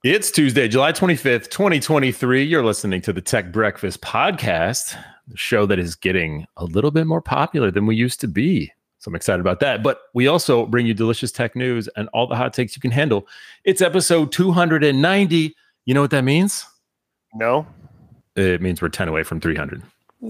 It's Tuesday, July 25th, 2023. You're listening to the Tech Breakfast Podcast, the show that is getting a little bit more popular than we used to be. So I'm excited about that. But we also bring you delicious tech news and all the hot takes you can handle. It's episode 290. You know what that means? No. It means we're 10 away from 300.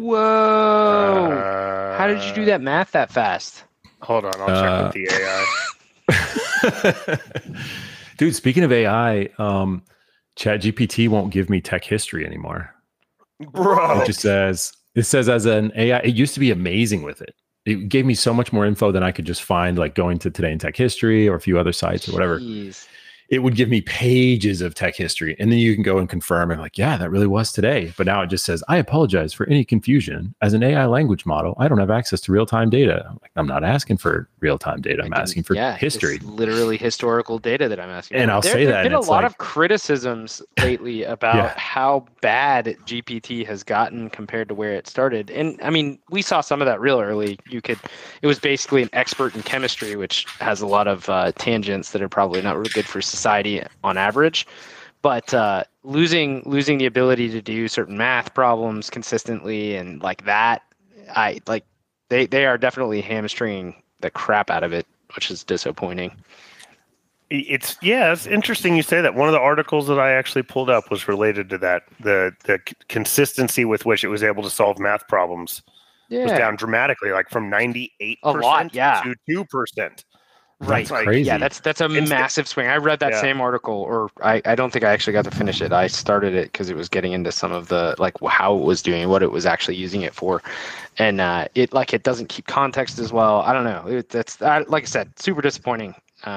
Whoa. How did you do that math that fast? Hold on, I'll check with the AI. Dude, speaking of AI, ChatGPT won't give me tech history anymore. Bro. It just says, as an AI, it used to be amazing with it. It gave me so much more info than I could just find, like going to Today in Tech History or a few other sites or whatever. Jeez. It would give me pages of tech history. And then you can go and confirm. And like, yeah, that really was today. But now it just says, I apologize for any confusion. As an AI language model, I don't have access to real-time data. I'm not asking for real-time data. I'm asking for history. It's literally historical data that I'm asking and for. I'll say that. There's been a lot of criticisms lately about how bad GPT has gotten compared to where it started. And I mean, we saw some of that real early. It was basically an expert in chemistry, which has a lot of tangents that are probably not really good for society on average, but losing the ability to do certain math problems consistently and like that, they are definitely hamstringing the crap out of it, which is disappointing. It's interesting you say that. One of the articles that I actually pulled up was related to that. The consistency with which it was able to solve math problems was down dramatically, like from 98% to 2%. Right. That's crazy. Yeah, that's a massive swing. I read that same article, or I don't think I actually got to finish it. I started it because it was getting into some of the like how it was doing, what it was actually using it for, and it doesn't keep context as well. I don't know. That's like I said, super disappointing.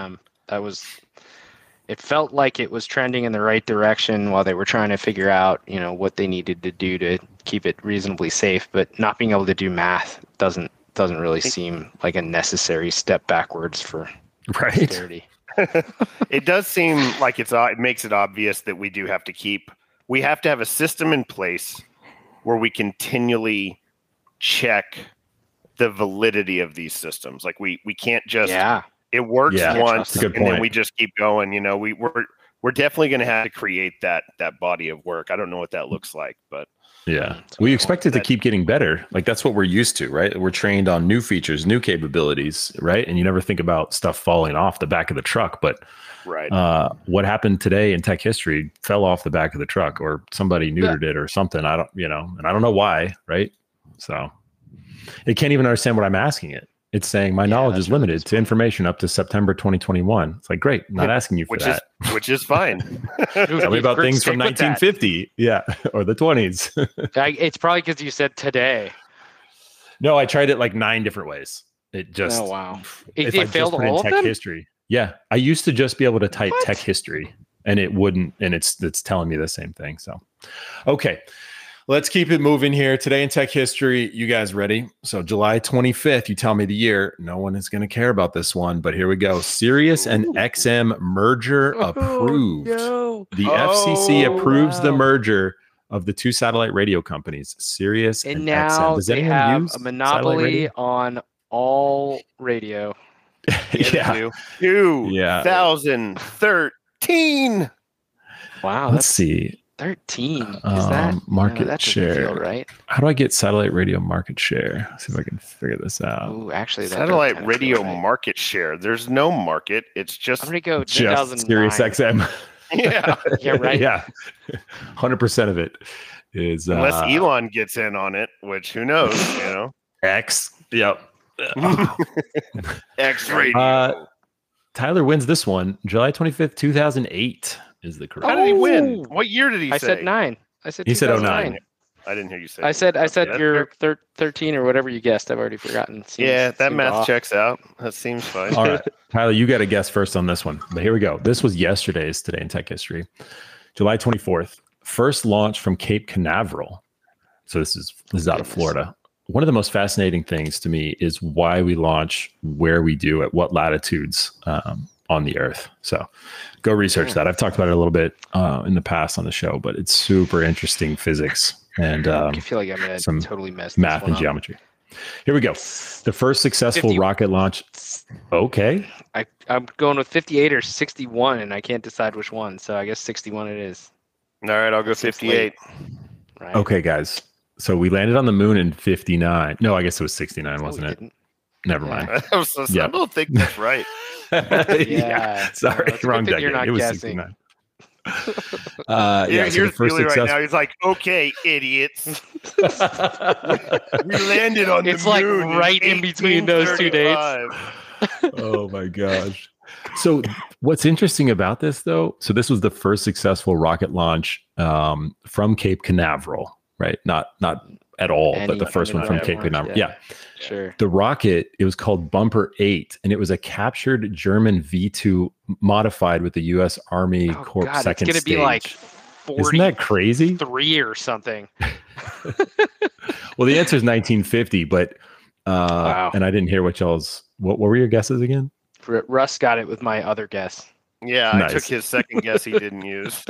It felt like it was trending in the right direction while they were trying to figure out, what they needed to do to keep it reasonably safe, but not being able to do math doesn't really seem like a necessary step backwards for posterity. It does seem like it makes it obvious that we have to have a system in place where we continually check the validity of these systems. Like we can't just it works once and then we just keep going. We're definitely going to have to create that body of work. I don't know what that looks like, but yeah, we expect it to keep getting better. Like that's what we're used to, right? We're trained on new features, new capabilities, right? And you never think about stuff falling off the back of the truck. But what happened today in tech history fell off the back of the truck, or somebody neutered it or something. I don't know why, right? So it can't even understand what I'm asking it. It's saying my knowledge is limited to information up to September 2021. It's like, great, I'm not asking you for that. Which is fine. Tell me about things from 1950. Yeah, or the 20s. It's probably because you said today. No, I tried it like 9 different ways. It just... Oh, wow. It failed all of them? Tech history. Yeah, I used to just be able to type tech history, and it wouldn't, and it's telling me the same thing. So, okay. Let's keep it moving here. Today in tech history, you guys ready? So July 25th, you tell me the year. No one is going to care about this one, but here we go. Sirius and XM merger approved. No. The FCC approves the merger of the two satellite radio companies, Sirius and now XM. Does they anyone have use a monopoly on all radio. Yeah. 2013. Wow. Let's see. 13 is that market that share? Feel right. How do I get satellite radio market share? Let's see if I can figure this out. Oh, actually, satellite radio market share. There's no market. It's just I'm gonna go just Sirius XM. Yeah, right. Yeah, 100% of it is unless Elon gets in on it, which who knows? X. Yep. X radio. Tyler wins this one. July 25th, 2008. Is the correct. How did he win? What year did he say? I said 9. He said 09. I didn't hear you say. I said you're 13 or whatever you guessed. I've already forgotten. That math checks out. That seems fine. All right, Tyler, you got to guess first on this one. But here we go. This was yesterday's Today in Tech History, July 24th. First launch from Cape Canaveral. So this is out of Florida. One of the most fascinating things to me is why we launch where we do at what latitudes on the Earth. So go research that. I've talked about it a little bit in the past on the show, but it's super interesting physics and I feel like I'm gonna some totally mess math and geometry. Here we go. The first successful rocket launch. Okay. I'm going with 58 or 61, and I can't decide which one. So I guess 61 it is. All right, I'll go 58. Right. Okay, guys. So we landed on the moon in 59. No, I guess it was 69, wasn't it? Didn't. Never mind. I don't think that's right. Yeah. Sorry, wrong decade. It was guessing. 69. Here's so the first Steely right now. He's like, okay, idiots. We landed on it's the like moon right in between those 2 dates. Oh my gosh. So what's interesting about this though, so this was the first successful rocket launch from Cape Canaveral, right? Not at all, but the first one from Cape Canaveral. Yeah. Sure. The rocket, it was called Bumper 8, and it was a captured German V2 modified with the U.S. Army Corps second stage. It's going to be like 40. Isn't that crazy? 3 or something. Well, the answer is 1950, but wow. And I didn't hear what were your guesses again? Russ got it with my other guess. Yeah, nice. I took his second guess he didn't use.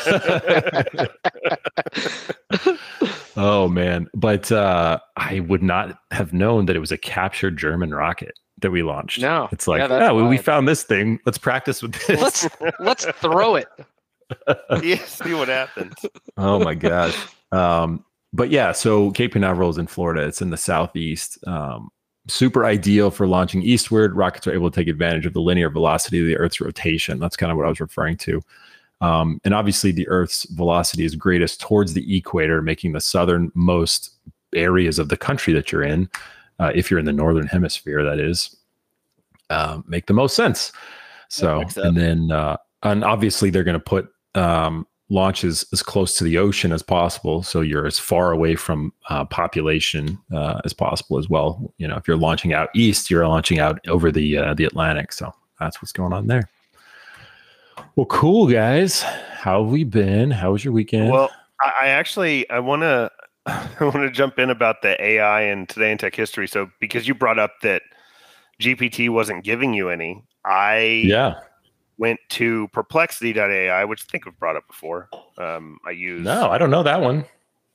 Oh man, but I would not have known that it was a captured German rocket that we launched. No, it's like, we found this thing. Let's practice with this. Let's throw it. Yeah, see what happens. Oh my gosh. But yeah, so Cape Canaveral is in Florida. It's in the southeast. Super ideal for launching eastward. Rockets are able to take advantage of the linear velocity of the Earth's rotation. That's kind of what I was referring to. And obviously, the Earth's velocity is greatest towards the equator, making the southernmost areas of the country that you're in, if you're in the northern hemisphere, that is, make the most sense. So, and then, and obviously, they're going to put launches as close to the ocean as possible, so you're as far away from population as possible as well. You know, if you're launching out east, you're launching out over the Atlantic. So that's what's going on there. Well, cool guys. How have we been? How was your weekend? Well, I want to jump in about the AI and Today in Tech History. So because you brought up that GPT wasn't giving you any, I went to perplexity.ai, which I think we've brought up before. No, I don't know that one.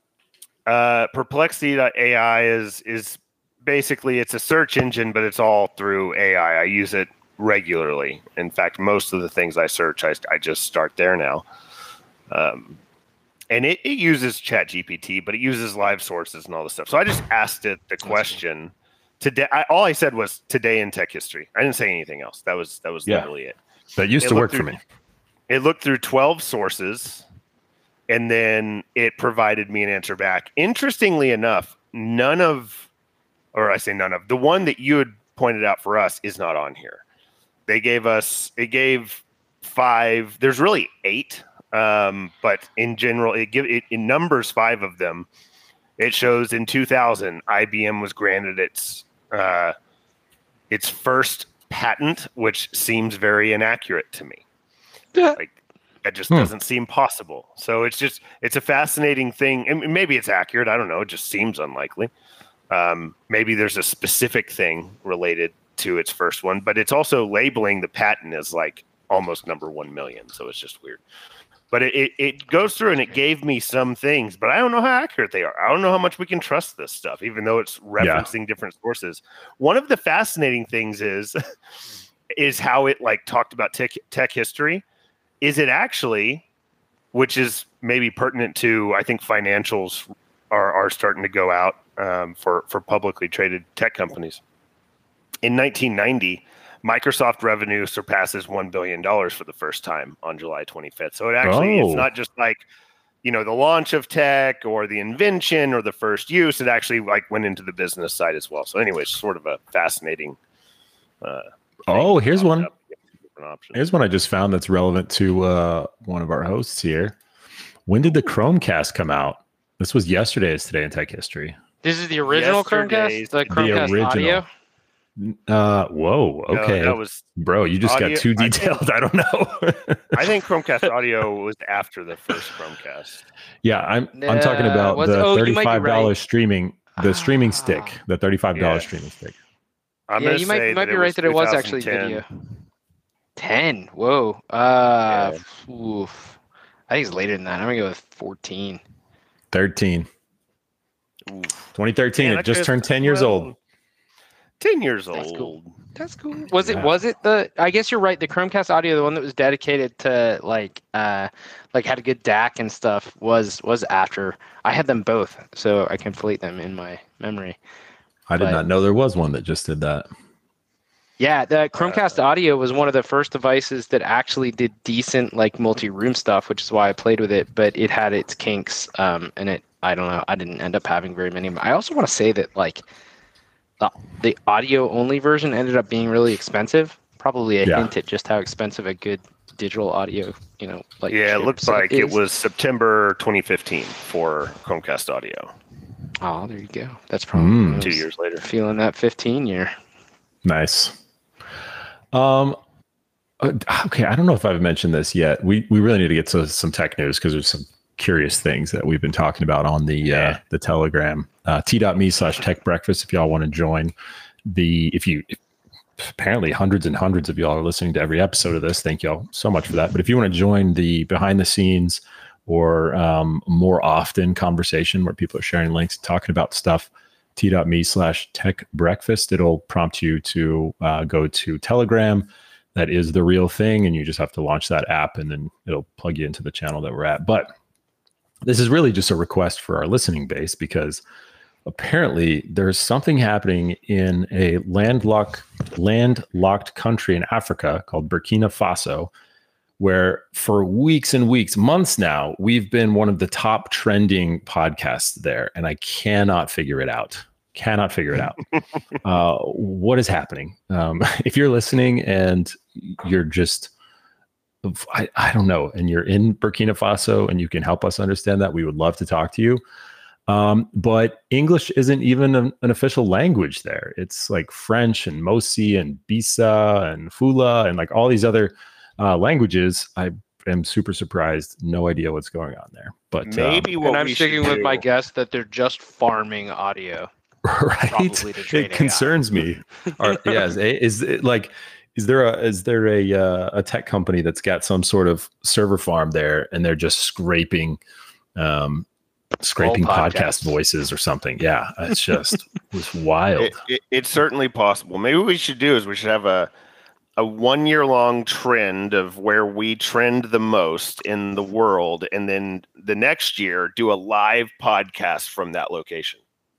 Perplexity.ai is basically, it's a search engine, but it's all through AI. I use it regularly. In fact, most of the things I search, I just start there now. And it uses ChatGPT, but it uses live sources and all this stuff. So I just asked it the question today. All I said was Today in Tech History. I didn't say anything else. That was literally it. That used to work for me. It looked through 12 sources, and then it provided me an answer back. Interestingly enough, the one that you had pointed out for us is not on here. It gave 5. There's really 8, but in general, it numbers 5 of them. It shows in 2000, IBM was granted its first patent, which seems very inaccurate to me. Like that just doesn't seem possible. So it's a fascinating thing. And maybe it's accurate. I don't know. It just seems unlikely. Maybe there's a specific thing related to its first one, but it's also labeling the patent as like almost number 1 million. So it's just weird. But it goes through and it gave me some things, but I don't know how accurate they are. I don't know how much we can trust this stuff, even though it's referencing different sources. One of the fascinating things is how it like talked about tech history. Is it actually, which is maybe pertinent to, I think financials are starting to go out for publicly traded tech companies. In 1990, Microsoft revenue surpasses $1 billion for the first time on July 25th. So it's not just like, the launch of tech or the invention or the first use. It actually like went into the business side as well. So anyway, it's sort of a fascinating. Here's one. Here's one I just found that's relevant to one of our hosts here. When did the Chromecast come out? This was yesterday's Today in Tech History. This is the original Chromecast? The Chromecast audio? Whoa. Okay. No, that was bro. You just got too detailed. I don't know. I think Chromecast audio was after the first Chromecast. Yeah, I'm talking about the $35 streaming, the streaming stick, the $35 streaming stick. You might be right that it was actually video. 10. Whoa. Oof. I think it's later than that. I'm gonna go with 14. 13. 2013. It just turned 10 years old. 10 years That's old. cool. That's cool. Was it the, I guess you're right, the Chromecast Audio, the one that was dedicated to like had a good DAC and stuff was after. I had them both, so I conflate them in my memory. I did not know there was one that just did that. Yeah, the Chromecast Audio was one of the first devices that actually did decent like multi-room stuff, which is why I played with it, but it had its kinks, and I don't know, I didn't end up having very many. I also want to say that like the audio only version ended up being really expensive. Probably a hint at just how expensive a good digital audio, like it looks like it was September 2015 for Chromecast Audio. Oh, there you go. That's probably 2 years later. Feeling that 15 year. Nice. Okay, I don't know if I've mentioned this yet. We really need to get to some tech news because there's some curious things that we've been talking about on the Telegram. T.me/tech breakfast if y'all want to join. Apparently hundreds and hundreds of y'all are listening to every episode of this. Thank y'all so much for that. But if you want to join the behind the scenes or more often conversation where people are sharing links, talking about stuff, t.me/tech breakfast, it'll prompt you to go to Telegram. That is the real thing. And you just have to launch that app and then it'll plug you into the channel that we're at. But this is really just a request for our listening base because apparently there's something happening in a landlocked country in Africa called Burkina Faso, where for weeks and weeks, months now, we've been one of the top trending podcasts there. And I cannot figure it out. What is happening? If you're listening and you're just, I don't know, and you're in Burkina Faso and you can help us understand that, we would love to talk to you. But English isn't even an official language there. It's like French and Mosi and Bisa and Fula and like all these other languages. I am super surprised. No idea what's going on there. But maybe what I'm sticking with my guess that they're just farming audio. Right. It concerns me. Is there a tech company that's got some sort of server farm there and they're just scraping podcast voices or something? Yeah, it's wild. It's certainly possible. Maybe what we should do is we should have a 1 year long trend of where we trend the most in the world, and then the next year do a live podcast from that location.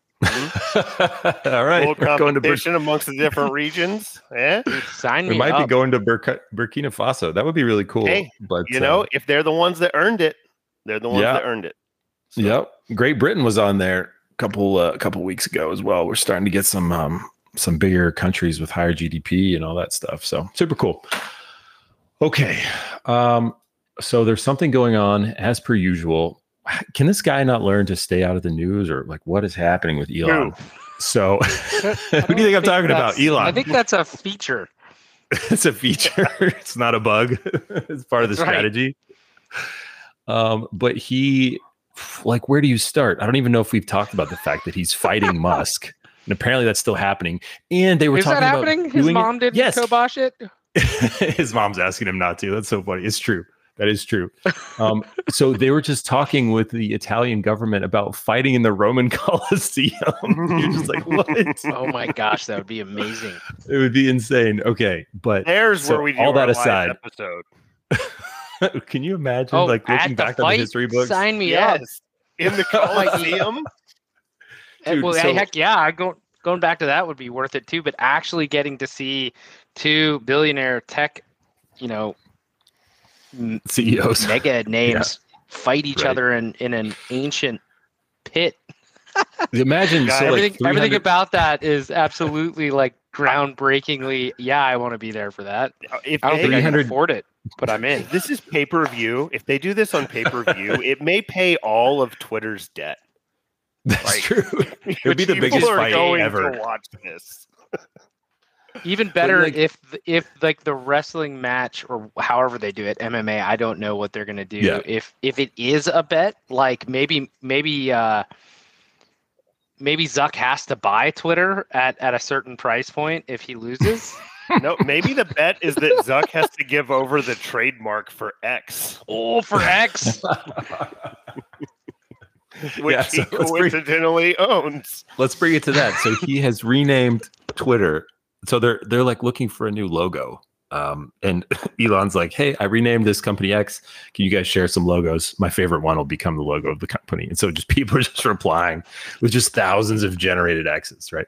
All right, we're going to amongst the different regions. Sign me we might up. be going to Burkina Faso. That would be really cool. Hey, but if they're the ones that earned it, they're the ones that earned it. So. Yep. Great Britain was on there a couple weeks ago as well. We're starting to get some bigger countries with higher GDP and all that stuff. So super cool. Okay. So there's something going on as per usual. Can this guy not learn to stay out of the news, or like what is happening with Elon? So who do you think I'm talking about? Elon. I think that's a feature. It's a feature. It's not a bug. It's part of the strategy. But he, like, where do you start? I don't even know if we've talked about the fact that he's fighting Musk. And apparently that's still happening. And they were talking about... Is that happening? His mom didn't kibosh it? His mom's asking him not to. That's so funny. It's true. That is true. So they were just talking with the Italian government about fighting in the Roman Colosseum. You're just like, what? Oh my gosh, that would be amazing. It would be insane. Okay, but there's where we do all that our aside. Episode. Can you imagine like looking back on the history books? Sign me up. In the Colosseum? Dude, well, heck yeah, going back to that would be worth it too. But actually getting to see two billionaire tech, CEOs, mega names fight each other in an ancient pit. Imagine everything about that is absolutely like groundbreakingly. Yeah, I want to be there for that. I don't think I can afford it, but I'm in. This is pay-per-view. If they do this on pay-per-view, it may pay all of Twitter's debt. That's true. It would be the biggest fight ever. To watch this. Even better if like the wrestling match or however they do it, MMA, I don't know what they're gonna do. Yeah. If it is a bet, like maybe Zuck has to buy Twitter at a certain price point if he loses. No, maybe the bet is that Zuck has to give over the trademark for X. Oh, for X. Which he coincidentally owns. Let's bring it to that. So he has renamed Twitter. So they're like looking for a new logo. And Elon's like, hey, I renamed this company X. Can you guys share some logos? My favorite one will become the logo of the company. And so just people are just replying with just thousands of generated X's, right?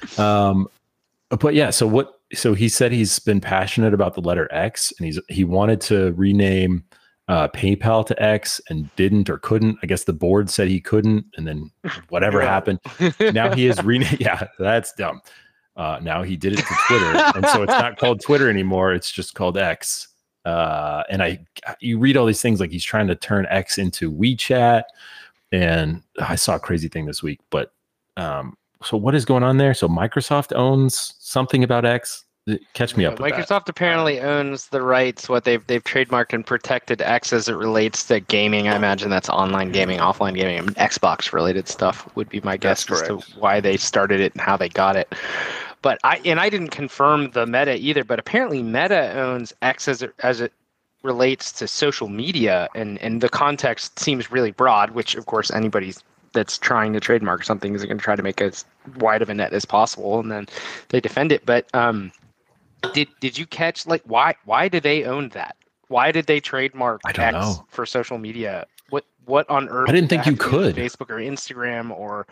But yeah, so he said he's been passionate about the letter X, and he wanted to rename PayPal to X and didn't or couldn't. I guess the board said he couldn't, and then whatever happened. Now he has renamed. Yeah, that's dumb. Now he did it to Twitter, and so it's not called Twitter anymore. It's just called X. And you read all these things like he's trying to turn X into WeChat, and I saw a crazy thing this week. But so what is going on there? So Microsoft owns something about X. Catch me up with Microsoft that. apparently owns the rights. What they've trademarked and protected X as it relates to gaming. I imagine that's online gaming, offline gaming, and Xbox related stuff would be my guess as to why they started it and how they got it. But I didn't confirm the Meta either. But apparently Meta owns X as it relates to social media, and the context seems really broad. Which of course anybody that's trying to trademark something is going to try to make as wide of a net as possible, and then they defend it. But Did you catch like why do they own that? Why did they trademark X for social media? What on earth? I didn't think you could Facebook or Instagram or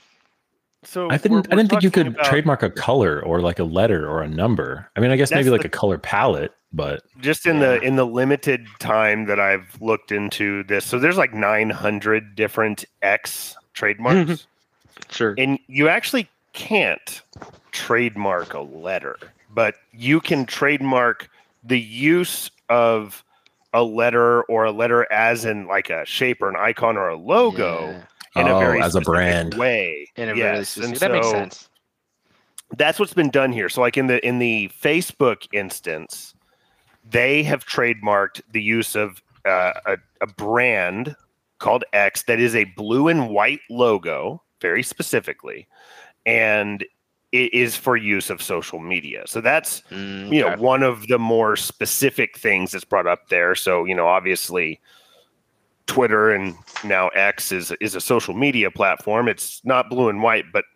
So I didn't think you could trademark a color or like a letter or a number. I mean, I guess maybe like a color palette, but just in the limited time that I've looked into this, so there's like 900 different X trademarks. Sure, and you actually can't trademark a letter. But you can trademark the use of a letter or a letter as in like a shape or an icon or a logo in a very as a brand way. In a very specific, that makes sense. That's what's been done here. So like in the Facebook instance, they have trademarked the use of a brand called X that is a blue and white logo, very specifically, and it is for use of social media. So that's, one of the more specific things that's brought up there. So, obviously Twitter and now X is a social media platform. It's not blue and white, but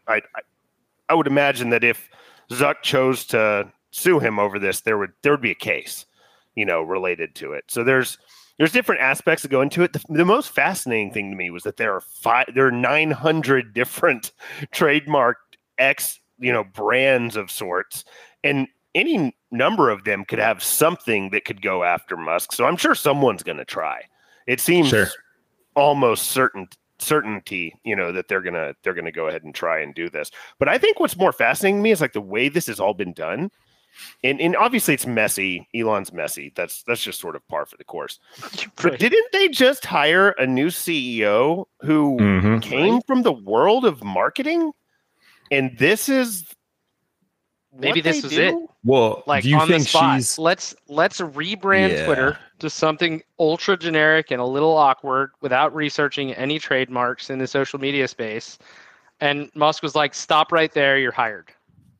I would imagine that if Zuck chose to sue him over this, there would be a case, related to it. So there's different aspects that go into it. The most fascinating thing to me was that there are 900 different trademarked X brands of sorts, and any number of them could have something that could go after Musk. So I'm sure someone's going to try. It seems almost certainty, that they're going to go ahead and try and do this. But I think what's more fascinating to me is like the way this has all been done. And obviously it's messy. Elon's messy. That's just sort of par for the course. But didn't they just hire a new CEO who came from the world of marketing? And this is maybe this is it. Well, like do you on think the spot, she's let's rebrand Twitter to something ultra generic and a little awkward without researching any trademarks in the social media space. And Musk was like, "Stop right there, you're hired."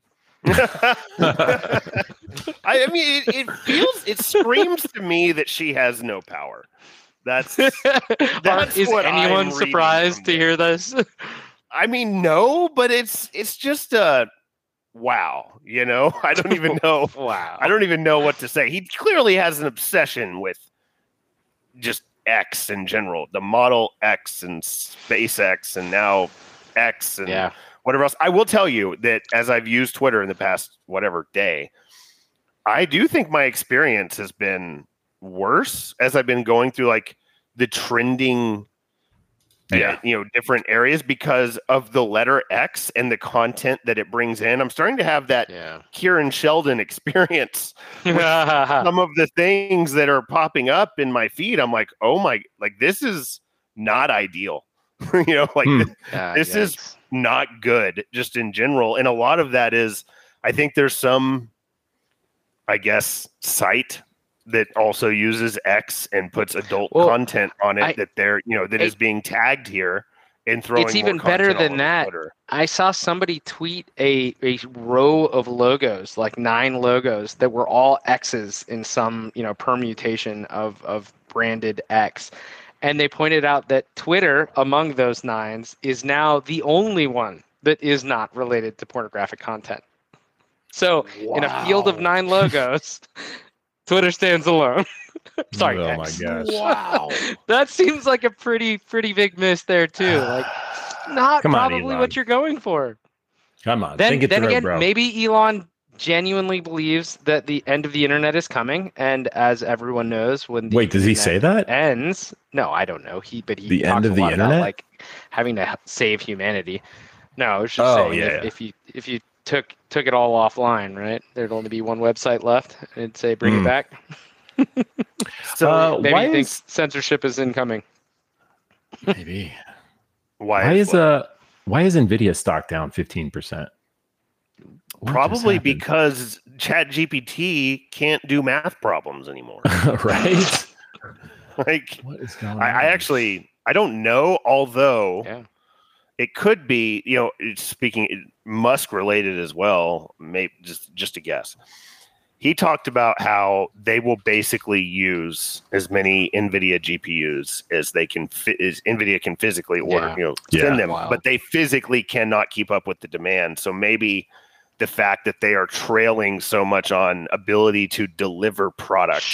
I mean, it screams to me that she has no power. That's is what anyone I'm surprised to hear this? I mean, no, but it's just wow. I don't even know. Wow. I don't even know what to say. He clearly has an obsession with just X in general, the Model X and SpaceX, and now X and whatever else. I will tell you that as I've used Twitter in the past whatever day, I do think my experience has been worse as I've been going through like the trending different areas because of the letter X and the content that it brings in. I'm starting to have that Kieran Sheldon experience with some of the things that are popping up in my feed. I'm like, oh my, like this is not ideal. This is not good just in general. And a lot of that is, I think there's some, I guess, site that also uses X and puts adult content on it that is being tagged here and throwing. It's even better than that. Twitter. I saw somebody tweet a row of logos, like 9 logos that were all X's in some permutation of branded X, and they pointed out that Twitter among those 9s is now the only one that is not related to pornographic content. So in a field of 9 logos, Twitter stands alone. Sorry, oh X. my gosh! Wow, That seems like a pretty big miss there too. Like, not Come on, probably Elon. what you're going for. Come on, Then through, again, bro. maybe Elon genuinely believes that the end of the internet is coming, and as everyone knows, when the Does he say that ends? No, I don't know. He the talks end of a the lot internet, about like having to save humanity. No, I was just Oh, saying yeah, if you took it all offline, right? There'd only be one website left, and it'd say bring it back. so Maybe why you think is censorship is incoming. maybe why is Nvidia stock down 15%? probably because ChatGPT can't do math problems anymore. Right? Like, What is going on? I don't know, although Yeah. it could be, speaking Musk related as well, maybe just a guess. He talked about how they will basically use as many NVIDIA GPUs as they can as NVIDIA can physically order, send them, but they physically cannot keep up with the demand. So maybe the fact that they are trailing so much on ability to deliver product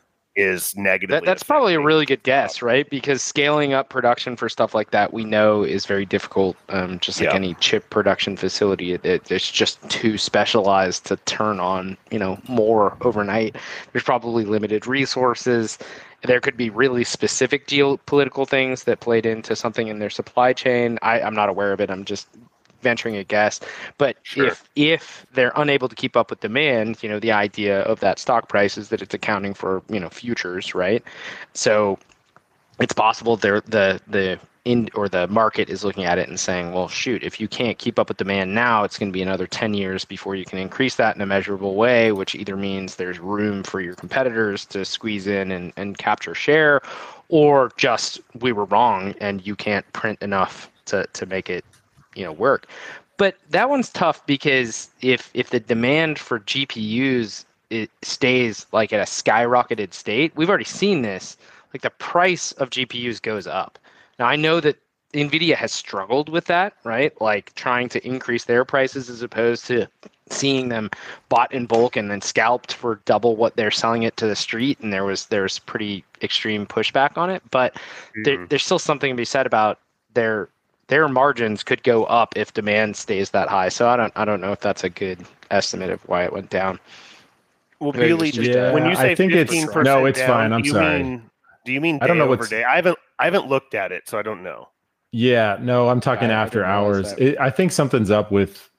is negative. That's probably a really good guess, right? Because scaling up production for stuff like that, we know is very difficult. Just like any chip production facility, it's just too specialized to turn on, more overnight. There's probably limited resources. There could be really specific geopolitical things that played into something in their supply chain. I'm not aware of it. I'm just venturing a guess. But if they're unable to keep up with demand, the idea of that stock price is that it's accounting for, futures, right? So it's possible the market is looking at it and saying, well, shoot, if you can't keep up with demand now, it's going to be another 10 years before you can increase that in a measurable way, which either means there's room for your competitors to squeeze in and capture share, or just we were wrong and you can't print enough to make it work. But that one's tough because if the demand for GPUs it stays like at a skyrocketed state, we've already seen this, like the price of GPUs goes up. Now I know that NVIDIA has struggled with that, right? Like trying to increase their prices as opposed to seeing them bought in bulk and then scalped for double what they're selling it to the street. And there's pretty extreme pushback on it, but there's still something to be said about their margins could go up if demand stays that high. So I don't know if that's a good estimate of why it went down. Well, Billy, when you say 15%, no, it's down, fine. I'm sorry. Do you mean I don't know over day? I haven't looked at it, so I don't know. Yeah, no, I'm talking after hours. I think something's up with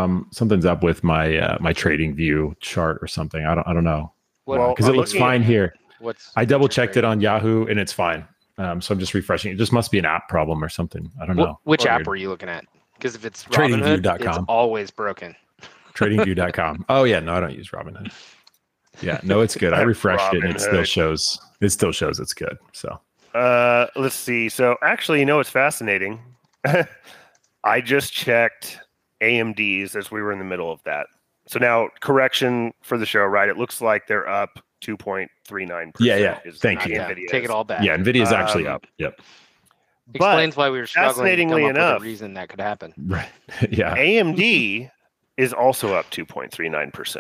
my my trading view chart or something. I don't know. Because it looks fine here. I double checked it on Yahoo and it's fine. So I'm just refreshing. It just must be an app problem or something. I don't know. Which app were you looking at? Because if it's Robinhood, it's always broken. Tradingview.com. Oh yeah, no, I don't use Robinhood. Yeah, no, it's good. I refreshed it and it still shows. It still shows it's good. So let's see. So actually, it's fascinating. I just checked AMD's as we were in the middle of that. So now correction for the show, right? It looks like they're up 2.39%. Yeah. Thank you. Take it all back. Yeah, Nvidia's actually up. Yep. Explains why we were struggling to come up enough, with a reason that could happen. Right. Yeah. AMD is also up 2.39%.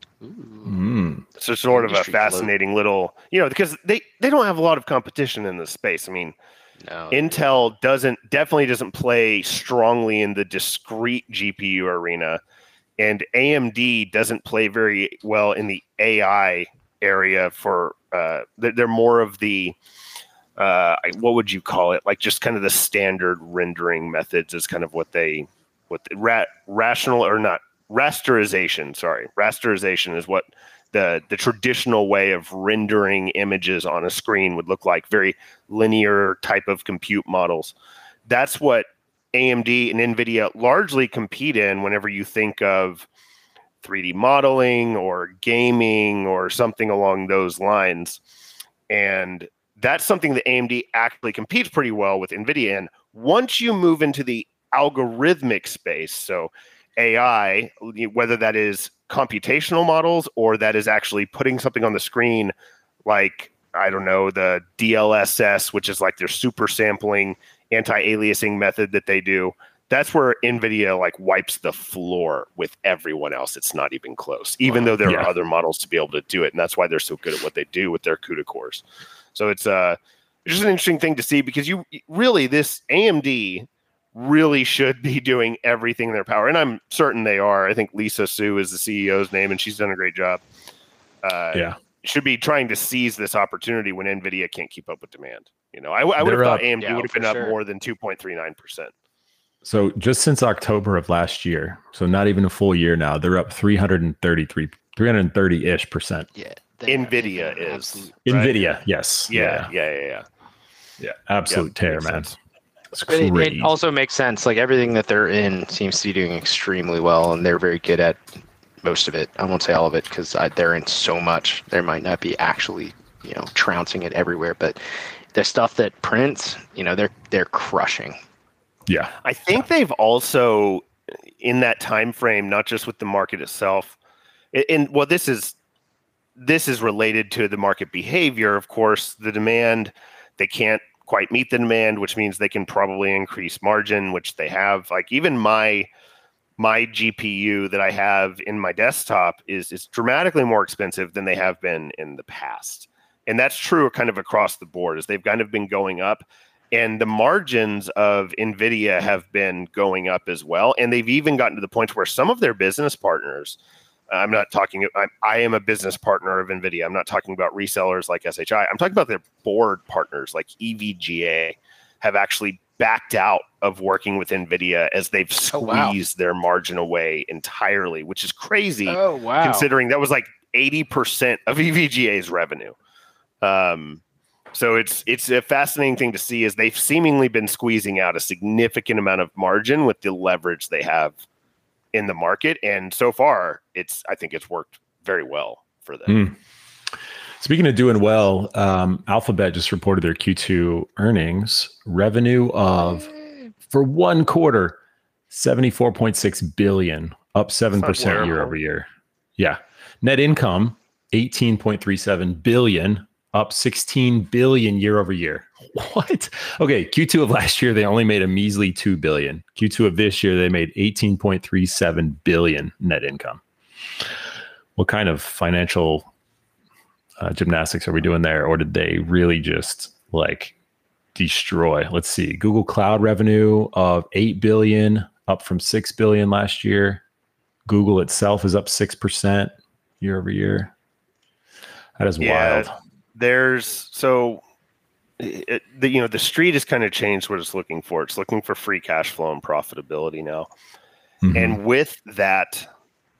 So sort of a fascinating little, because they don't have a lot of competition in this space. I mean, Intel definitely doesn't play strongly in the discrete GPU arena, and AMD doesn't play very well in the AI area. For they're more of the what would you call it? Like just kind of the standard rendering methods is kind of rasterization. Sorry, rasterization is what the traditional way of rendering images on a screen would look like. Very linear type of compute models. That's what AMD and NVIDIA largely compete in whenever you think of 3D modeling or gaming or something along those lines. And that's something that AMD actually competes pretty well with NVIDIA in. Once you move into the algorithmic space, so AI, whether that is computational models or that is actually putting something on the screen, like, I don't know, the DLSS, which is like their super sampling anti-aliasing method that they do, That's where NVIDIA like wipes the floor with everyone else. It's not even close, even though there are other models to be able to do it. And that's why they're so good at what they do with their CUDA cores. So it's just an interesting thing to see, because this AMD really should be doing everything in their power. And I'm certain they are. I think Lisa Su is the CEO's name, and she's done a great job. Should be trying to seize this opportunity when NVIDIA can't keep up with demand. I would have thought AMD would have been up more than 2.39%. So just since October of last year, so not even a full year now, they're up 330-ish%. Yeah. NVIDIA is. NVIDIA, right? Yes. Yeah. Absolute tear, man. It's crazy. It also makes sense. Like everything that they're in seems to be doing extremely well, and they're very good at most of it. I won't say all of it because they're in so much. There might not be actually, trouncing it everywhere, but the stuff that prints, they're crushing. Yeah. I think they've also, in that time frame, not just with the market itself, this is related to the market behavior. Of course, the demand, they can't quite meet the demand, which means they can probably increase margin, which they have. Like even my GPU that I have in my desktop is dramatically more expensive than they have been in the past. And that's true kind of across the board, as they've kind of been going up. And the margins of NVIDIA have been going up as well. And they've even gotten to the point where some of their business partners, I am a business partner of NVIDIA. I'm not talking about resellers like SHI. I'm talking about their board partners like EVGA have actually backed out of working with NVIDIA as they've squeezed their margin away entirely, which is crazy. Oh, wow. Considering that was like 80% of EVGA's revenue. So it's a fascinating thing to see, as they've seemingly been squeezing out a significant amount of margin with the leverage they have in the market. And so far, I think it's worked very well for them. Speaking of doing well, Alphabet just reported their Q2 earnings. Revenue for one quarter, $74.6 billion, up 7% year over year. Yeah. Net income, $18.37 billion, up 16 billion year over year. What? Okay, Q2 of last year, they only made a measly 2 billion. Q2 of this year, they made 18.37 billion net income. What kind of financial gymnastics are we doing there? Or did they really just destroy? Let's see. Google Cloud revenue of 8 billion, up from 6 billion last year. Google itself is up 6% year over year. That is wild. The street has kind of changed what it's looking for. It's looking for free cash flow and profitability now. And with that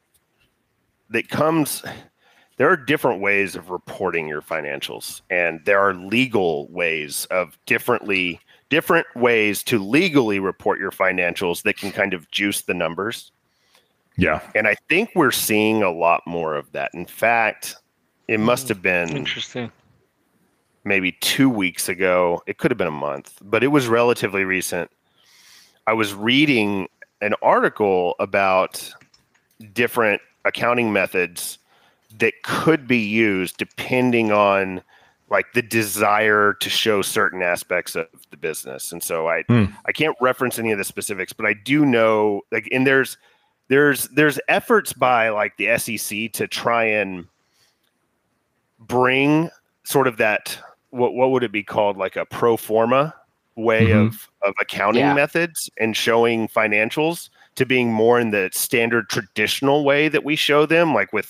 comes, there are different ways of reporting your financials, and there are legal ways of different ways to legally report your financials that can kind of juice the numbers. Yeah. And I think we're seeing a lot more of that. In fact, it must have been interesting. Maybe 2 weeks ago. It could have been a month, but it was relatively recent. I was reading an article about different accounting methods that could be used depending on the desire to show certain aspects of the business. And so I can't reference any of the specifics, but I do know and there's efforts by the SEC to try and bring sort of that, what would it be called, a pro forma way of accounting methods and showing financials to being more in the standard traditional way that we show them, with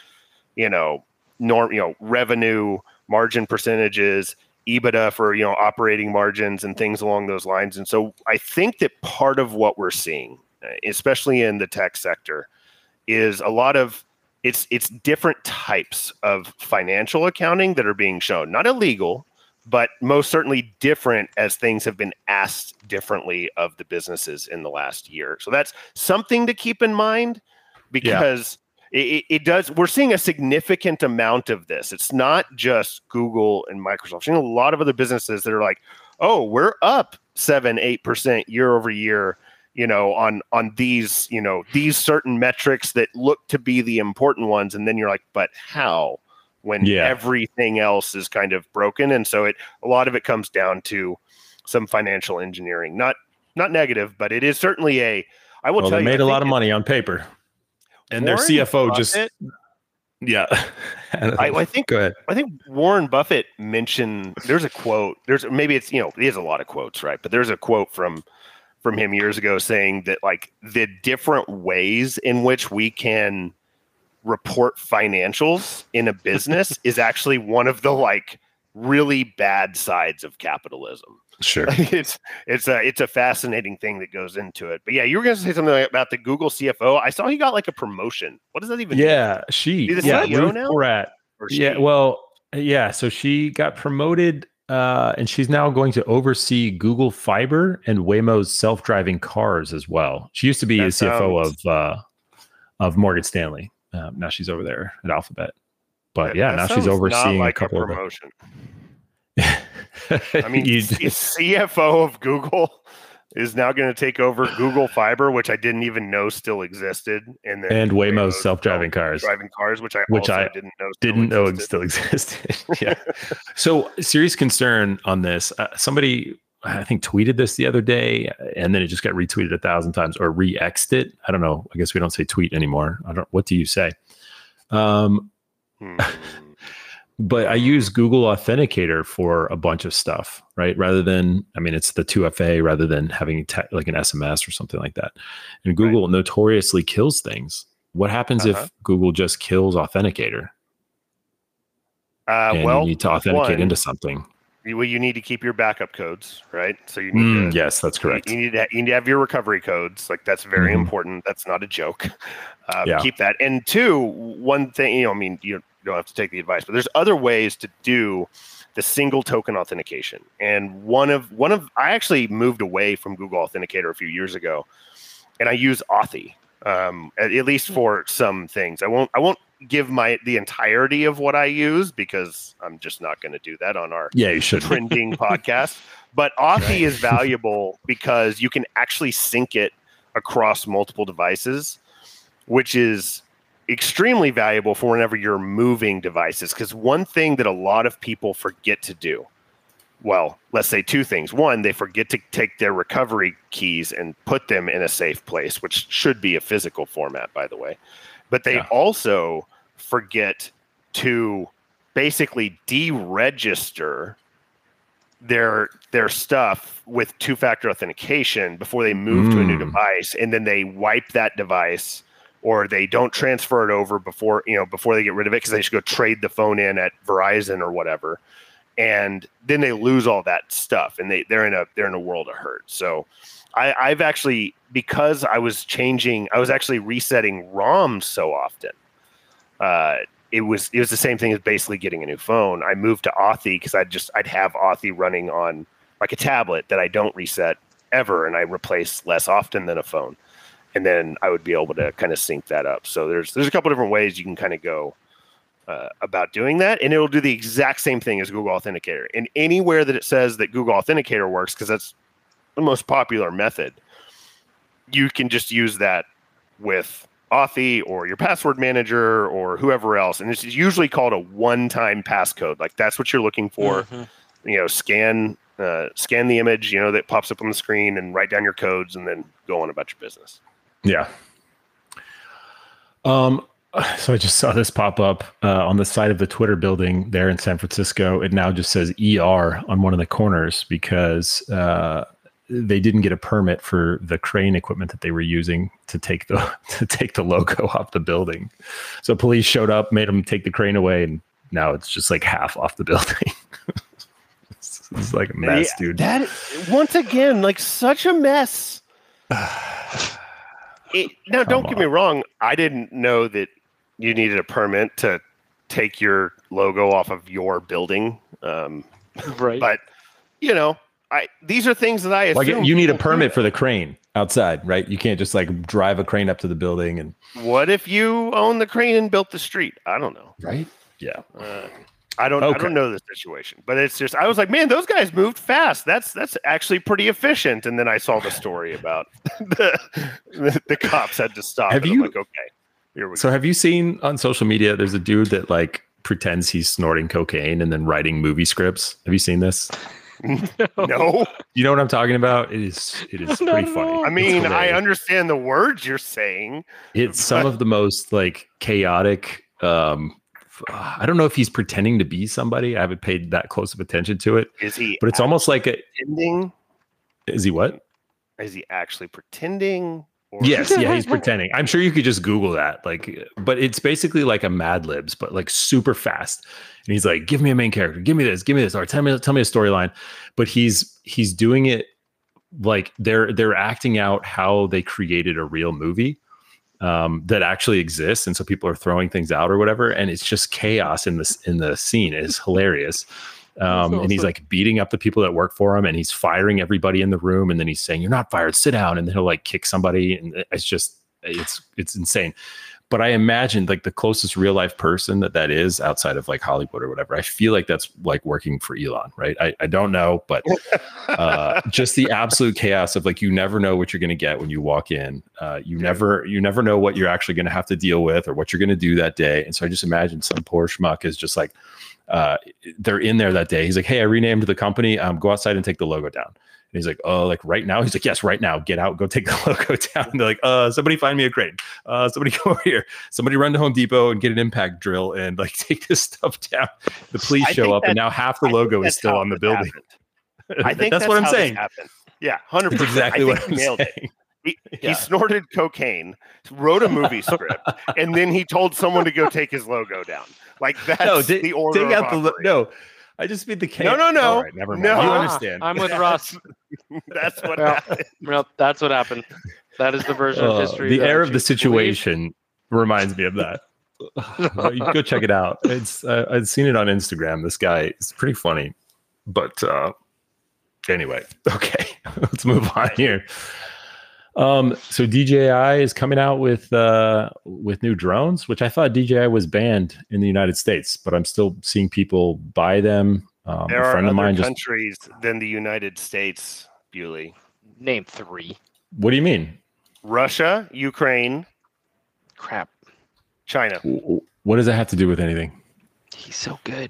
revenue, margin percentages, EBITDA for operating margins and things along those lines. And so I think that part of what we're seeing, especially in the tech sector, is a lot of it's different types of financial accounting that are being shown. Not illegal, but most certainly different, as things have been asked differently of the businesses in the last year. So that's something to keep in mind, because it does. We're seeing a significant amount of this. It's not just Google and Microsoft. We're seeing a lot of other businesses that are like, oh, we're up 7-8% year over year, on these, these certain metrics that look to be the important ones. And then you're like, but how? When everything else is kind of broken. And so a lot of it comes down to some financial engineering, not not negative, but it is certainly I will tell they you, made a lot of money on paper, and their CFO just yeah. I think go ahead. I think Warren Buffett mentioned, there's a quote, maybe it's, he has a lot of quotes, right? But there's a quote from him years ago saying that like the different ways in which we can report financials in a business is actually one of the like really bad sides of capitalism. Sure. It's a fascinating thing that goes into it. But yeah, you were going to say something about the Google CFO. I saw he got like a promotion. What does that even mean? Yeah, CEO now? Porat. Yeah, well, yeah, so she got promoted and she's now going to oversee Google Fiber and Waymo's self-driving cars as well. She used to be the CFO of Morgan Stanley. Now she's over there at Alphabet. But now she's overseeing like a couple of promotion. I mean, CFO of Google is now going to take over Google Fiber, which I didn't even know still existed, and Waymo's self-driving cars, which I didn't know still existed. Yeah. So, serious concern on this. Somebody, I think, tweeted this the other day, and then it just got retweeted 1,000 times or re-xed it. I don't know. I guess we don't say tweet anymore. What do you say? But I use Google Authenticator for a bunch of stuff, right? Rather than, it's the 2FA rather than having like an SMS or something like that. And Google notoriously kills things. What happens if Google just kills Authenticator? You need to authenticate into something. You need to keep your backup codes, right? So you need to, yes, that's correct. You need to have your recovery codes. Like that's very important. That's not a joke. Keep that. And two, one thing, you don't have to take the advice, but there's other ways to do the single token authentication. And one of I actually moved away from Google Authenticator a few years ago, and I use Authy, at least for some things. I won't give the entirety of what I use because I'm just not going to do that on our trending podcast. But Authy is valuable because you can actually sync it across multiple devices, which is extremely valuable for whenever you're moving devices. Because one thing that a lot of people forget to do, well, let's say two things. One, they forget to take their recovery keys and put them in a safe place, which should be a physical format, by the way. But they also forget to basically deregister their stuff with two-factor authentication before they move to a new device, and then they wipe that device, or they don't transfer it over before they get rid of it because they just go trade the phone in at Verizon or whatever, and then they lose all that stuff, and they're in a world of hurt. So I've actually, because I was actually resetting ROMs so often. It was the same thing as basically getting a new phone. I moved to Authy because I'd have Authy running on like a tablet that I don't reset ever, and I replace less often than a phone. And then I would be able to kind of sync that up. So there's a couple different ways you can kind of go about doing that, and it'll do the exact same thing as Google Authenticator. And anywhere that it says that Google Authenticator works, because that's the most popular method, you can just use that with Authy or your password manager or whoever else. And it's usually called a one-time passcode. Like that's what you're looking for. Scan the image, that pops up on the screen, and write down your codes, and then go on about your business. Yeah. So I just saw this pop up on the side of the Twitter building there in San Francisco. It now just says ER on one of the corners because they didn't get a permit for the crane equipment that they were using to take the logo off the building. So police showed up, made them take the crane away, and now it's just like half off the building. It's like a mess, dude. That once again, like such a mess. Now, don't get me wrong. I didn't know that you needed a permit to take your logo off of your building. Right. But, these are things that I assume. Like you need a permit for the crane outside, right? You can't just like drive a crane up to the building. And what if you own the crane and built the street? I don't know. Right. Yeah. I don't know the situation, but it's just, I was like, man, those guys moved fast. That's actually pretty efficient. And then I saw the story about the cops had to stop. I'm like, okay, here we go. So have you seen on social media, there's a dude that like pretends he's snorting cocaine and then writing movie scripts. Have you seen this? No. You know what I'm talking about? It is pretty funny. I mean, I understand the words you're saying. It's some of the most like chaotic. I don't know if he's pretending to be somebody. I haven't paid that close of attention to it. Is he? But it's almost like pretending. Is he what? Is he actually pretending? Yes, yeah, he's pretending. I'm sure you could just Google that. Like, but it's basically like a Mad Libs, but like super fast. And he's like, "Give me a main character. Give me this. Or tell me a storyline." But he's doing it like they're acting out how they created a real movie that actually exists, and so people are throwing things out or whatever, and it's just chaos in the scene. It is hilarious. Awesome. And he's like beating up the people that work for him, and he's firing everybody in the room, and then he's saying, "You're not fired, sit down," and then he'll like kick somebody, and it's insane. But I imagine like the closest real life person that is outside of like Hollywood or whatever, I feel like that's like working for Elon, right? I don't know, but just the absolute chaos of like, you never know what you're going to get when you walk in. You never know what you're actually going to have to deal with or what you're going to do that day. And so I just imagine some poor schmuck is just like, they're in there that day. He's like, "Hey, I renamed the company. Go outside and take the logo down." And he's like, "Oh, like right now?" He's like, "Yes, right now. Get out, go take the logo down." And they're like, "Somebody find me a crane. Somebody go over here. Somebody run to Home Depot and get an impact drill and like take this stuff down." The police show up, and now half the logo is still on the building. I think that's what I'm saying. Yeah, 100%. That's exactly what I'm nailed saying. He snorted cocaine, wrote a movie script, and then he told someone to go take his logo down. Like that's the order. Take out the I just mean the case. No. All right, never mind. No. You understand. I'm with Russ. That's what happened. Well, that's what happened. That is the version of history. The air of the situation reminds me of that. You can go check it out. It's I've seen it on Instagram. This guy is pretty funny. But anyway, okay, let's move on here. So DJI is coming out with new drones, which I thought DJI was banned in the United States, but I'm still seeing people buy them. There are other countries than the United States, Bewley. Name 3. What do you mean? Russia, Ukraine. Crap. China. What does that have to do with anything? He's so good.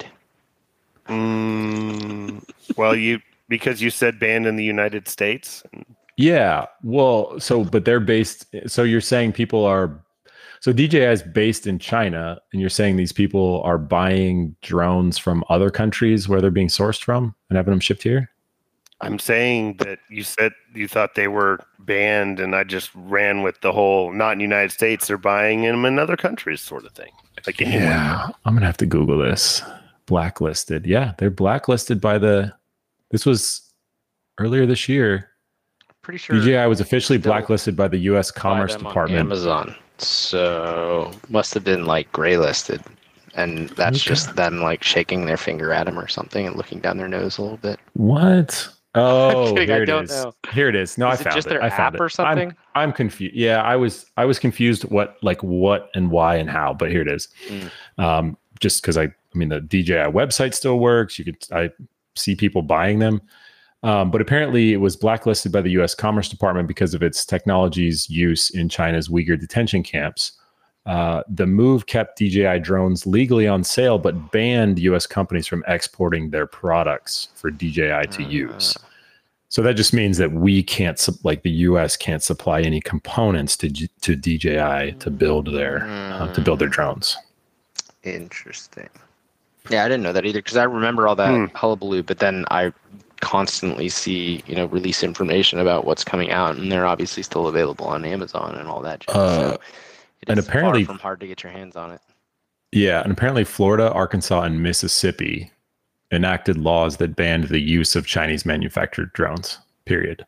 Well, because you said banned in the United States. Yeah, well, but they're based. So you're saying so DJI is based in China, and you're saying these people are buying drones from other countries where they're being sourced from and having them shipped here? I'm saying that you said you thought they were banned, and I just ran with the whole not in the United States, they're buying them in other countries sort of thing. Like yeah, I'm going to have to Google this. Blacklisted. Yeah, they're blacklisted this was earlier this year. Pretty sure DJI was officially blacklisted by the U.S. Commerce Department. Amazon, so must have been like gray listed, and that's just them like shaking their finger at him or something and looking down their nose a little bit. What? Oh, I'm kidding, here I it don't is. know. Here it is. No, I found it. Just their I found app or something? I'm confused. Yeah, I was confused what and why and how, but here it is. Just because I mean the DJI website still works. I see people buying them. But apparently it was blacklisted by the U.S. Commerce Department because of its technology's use in China's Uyghur detention camps. The move kept DJI drones legally on sale, but banned U.S. companies from exporting their products for DJI to use. So that just means that we can't, the U.S. can't supply any components to DJI to build their drones. Interesting. Yeah, I didn't know that either because I remember all that hullabaloo, but then I constantly see release information about what's coming out, and they're obviously still available on Amazon and all that. So it is apparently far from hard to get your hands on it. Yeah, and apparently Florida, Arkansas, and Mississippi enacted laws that banned the use of Chinese manufactured drones. Period.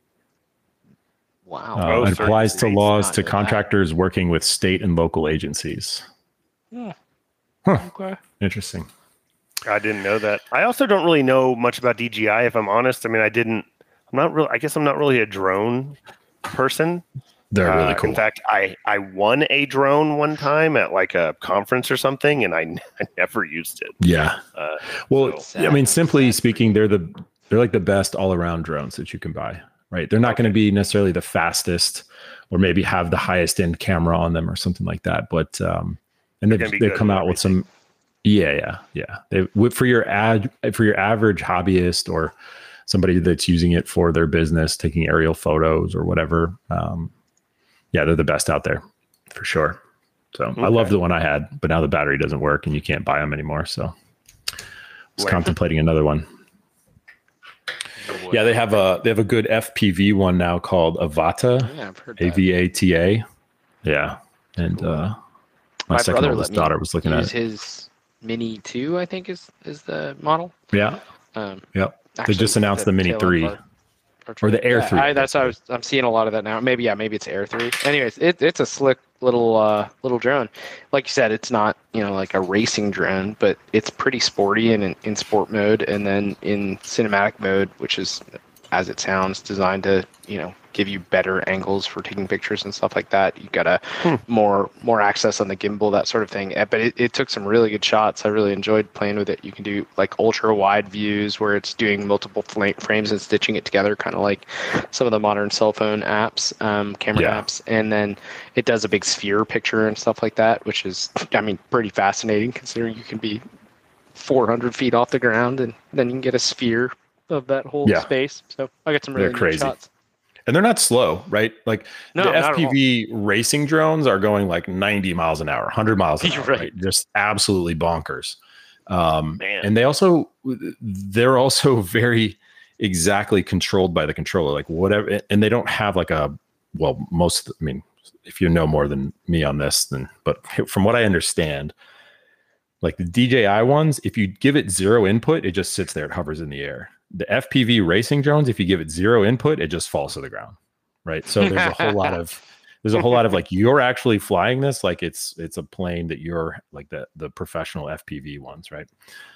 Wow. It applies to laws to contractors working with state and local agencies. Yeah. Huh. Okay. Interesting. I didn't know that. I also don't really know much about DJI, if I'm honest. I mean, I guess I'm not really a drone person. They're really cool. In fact, I won a drone one time at like a conference or something, and I never used it. Yeah. I mean, simply speaking, they're like the best all around drones that you can buy, right? They're not going to be necessarily the fastest or maybe have the highest end camera on them or something like that. But, and they've come out with some, yeah. For your average hobbyist or somebody that's using it for their business, taking aerial photos or whatever. Yeah, they're the best out there for sure. So okay. I love the one I had, but now the battery doesn't work and you can't buy them anymore. So I was contemplating another one. Yeah, they have a good FPV one now called Avata. Yeah, I've heard that. AVATA. Yeah, and my second oldest daughter was looking at it. His Mini 2, I think, is the model. Yeah. Yep. They just announced the Mini 3. Or the Air 3. I'm seeing a lot of that now. Maybe it's Air 3. Anyways, it's a slick little drone. Like you said, it's not, like a racing drone, but it's pretty sporty in sport mode, and then in cinematic mode, which is, as it sounds, designed to, give you better angles for taking pictures and stuff like that. You got more access on the gimbal, that sort of thing. But it took some really good shots. I really enjoyed playing with it. You can do like ultra wide views where it's doing multiple frames and stitching it together, kind of like some of the modern cell phone apps, camera apps. And then it does a big sphere picture and stuff like that, which is, pretty fascinating considering you can be 400 feet off the ground and then you can get a sphere of that whole space. So I got some really good shots. And they're not slow, right? Like the FPV racing drones are going like 90 miles an hour, 100 miles an hour, right? Just absolutely bonkers. And they're also very exactly controlled by the controller, like whatever. And they don't have like if you know more than me on this, but from what I understand, like the DJI ones, if you give it zero input, it just sits there, it hovers in the air. The FPV racing drones, if you give it zero input, it just falls to the ground, right? So there's a whole lot of like, you're actually flying this like it's a plane that you're like the professional FPV ones, right?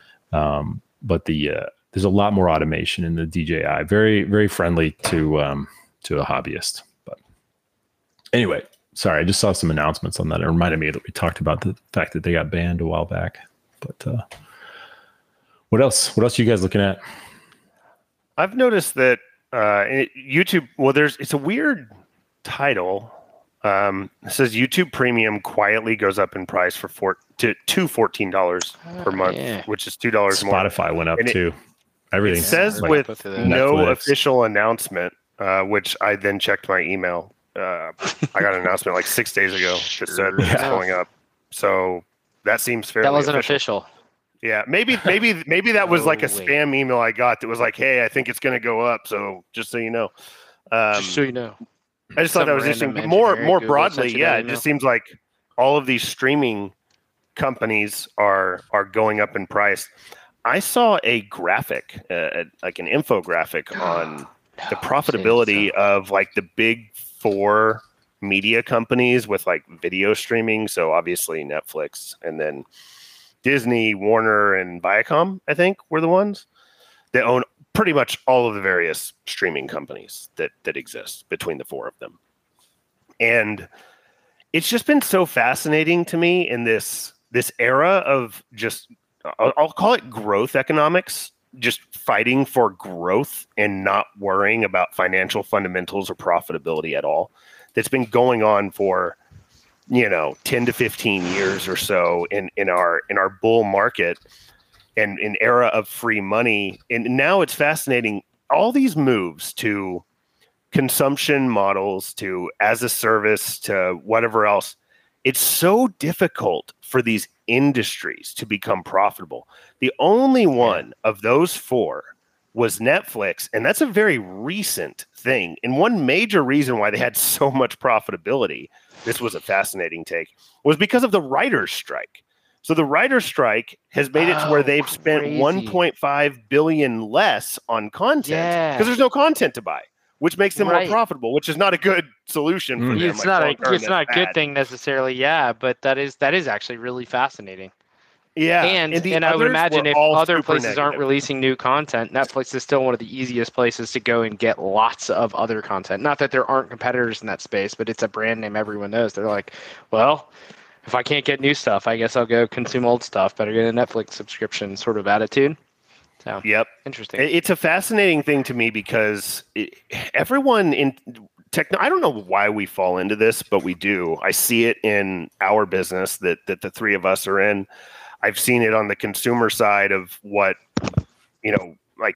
But there's a lot more automation in the DJI. Very, very friendly to a hobbyist. But anyway, sorry, I just saw some announcements on that. It reminded me that we talked about the fact that they got banned a while back. But what else? What else are you guys looking at? I've noticed that YouTube, it's a weird title. It says YouTube Premium quietly goes up in price to $14 per month, which is $2 more. Spotify went up too. Everything. It says with no official announcement, which I then checked my email. I got an announcement like 6 days ago that said it's going up. So that seems fairly That wasn't official. Yeah, maybe that was like a spam email I got that was like, "Hey, I think it's going to go up." So just so you know, I just thought that was interesting. More broadly, it just seems like all of these streaming companies are going up in price. I saw a graphic, like an infographic on the profitability of like the big four media companies with like video streaming. So obviously Netflix, and then Disney, Warner, and Viacom, I think, were the ones that own pretty much all of the various streaming companies that exist between the four of them. And it's just been so fascinating to me in this era of just, I'll call it growth economics, just fighting for growth and not worrying about financial fundamentals or profitability at all. That's been going on for 10 to 15 years or so in our bull market and an era of free money. And now it's fascinating. All these moves to consumption models, to as a service, to whatever else, it's so difficult for these industries to become profitable. The only one of those four was Netflix, and that's a very recent thing. And one major reason why they had so much profitability, this was a fascinating take, was because of the writer's strike. So the writer's strike has made it to where they've spent $1.5 billion less on content because there's no content to buy, which makes them more profitable, which is not a good solution for them. It's not a good thing necessarily, but that is actually really fascinating. Yeah, and I would imagine if other places aren't releasing new content, Netflix is still one of the easiest places to go and get lots of other content. Not that there aren't competitors in that space, but it's a brand name everyone knows. They're like, well, if I can't get new stuff, I guess I'll go consume old stuff. Better get a Netflix subscription sort of attitude. So, interesting. It's a fascinating thing to me because everyone in I don't know why we fall into this, but we do. I see it in our business that the three of us are in. I've seen it on the consumer side of what, like that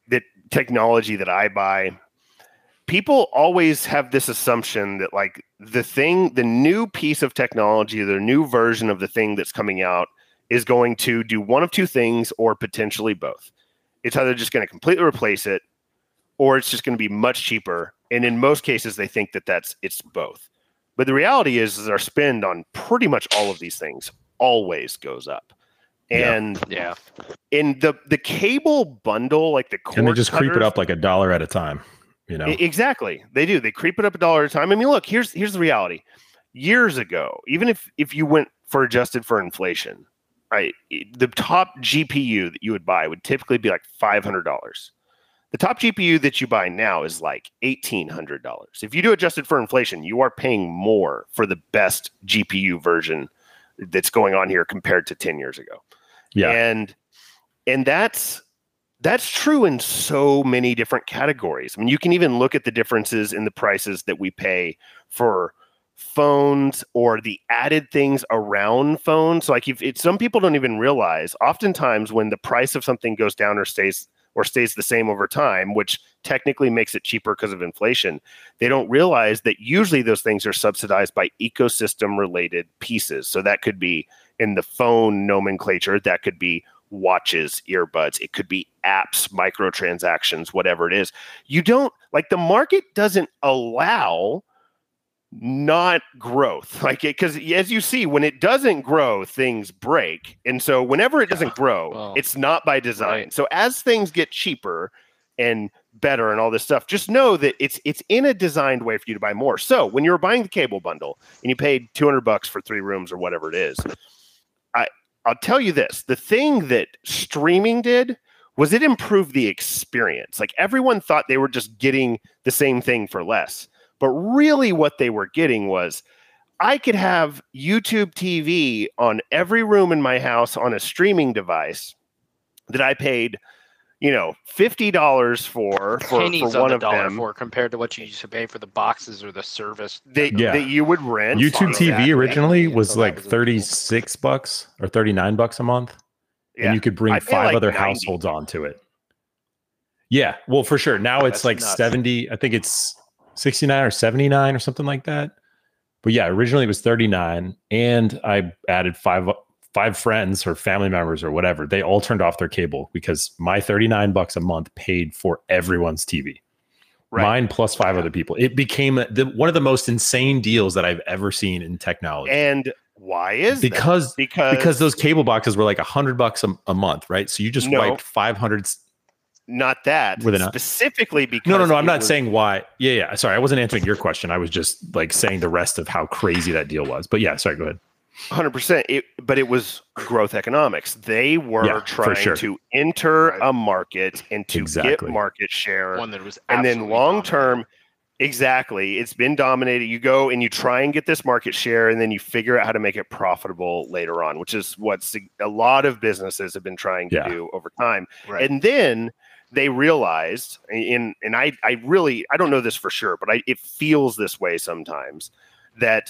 technology that I buy, people always have this assumption that like the new piece of technology, the new version of the thing that's coming out is going to do one of two things or potentially both. It's either just going to completely replace it or it's just going to be much cheaper. And in most cases, they think that it's both. But the reality is our spend on pretty much all of these things always goes up. And in the cable bundle, like the cord and they just cutters, creep it up like $1 at a time. You know, exactly. They do. They creep it up $1 at a time. I mean, look, here's the reality. Years ago, even if you went for adjusted for inflation, right, the top GPU that you would buy would typically be like $500. The top GPU that you buy now is like $1,800. If you do adjusted for inflation, you are paying more for the best GPU version that's going on here compared to 10 years ago. Yeah, and that's true in so many different categories. I mean, you can even look at the differences in the prices that we pay for phones or the added things around phones. So like some people don't even realize, oftentimes when the price of something goes down or stays the same over time, which technically makes it cheaper because of inflation, they don't realize that usually those things are subsidized by ecosystem related pieces. So that could be in the phone nomenclature, that could be watches, earbuds, it could be apps, microtransactions, whatever it is. You don't like, the market doesn't allow not growth, like it, because as you see, when it doesn't grow, things break. And so whenever it doesn't grow, it's not by design. Right. So as things get cheaper and better and all this stuff, just know that it's in a designed way for you to buy more. So when you're buying the cable bundle and you paid $200 for 3 rooms or whatever it is, I'll tell you this, the thing that streaming did was it improved the experience. Like everyone thought they were just getting the same thing for less. But really what they were getting was, I could have YouTube TV on every room in my house on a streaming device that I paid, $50 for one of them, for compared to what you used to pay for the boxes or the service that you would rent. YouTube TV originally was like $36 or $39 a month, and you could bring 5 other households onto it. Yeah, well, for sure. Now it's like nuts. 70. I think it's 69 or 79 or something like that. But yeah, originally it was 39, and I added five friends or family members or whatever. They all turned off their cable because my $39 a month paid for everyone's TV. Right. Mine plus 5 other people. It became one of the most insane deals that I've ever seen in technology. And why is that? Because those cable boxes were like $100 a month, right? So you just wiped 500. Not that specifically because no. I'm not saying why. Yeah. Sorry, I wasn't answering your question. I was just like saying the rest of how crazy that deal was. But yeah, sorry, go ahead. 100%. But it was growth economics. They were trying to enter a market and to get market share. One that was and then long term, exactly. It's been dominated. You go and you try and get this market share, and then you figure out how to make it profitable later on, which is what a lot of businesses have been trying to do over time. Right. And then they realized, and I don't know this for sure, but it feels this way sometimes, that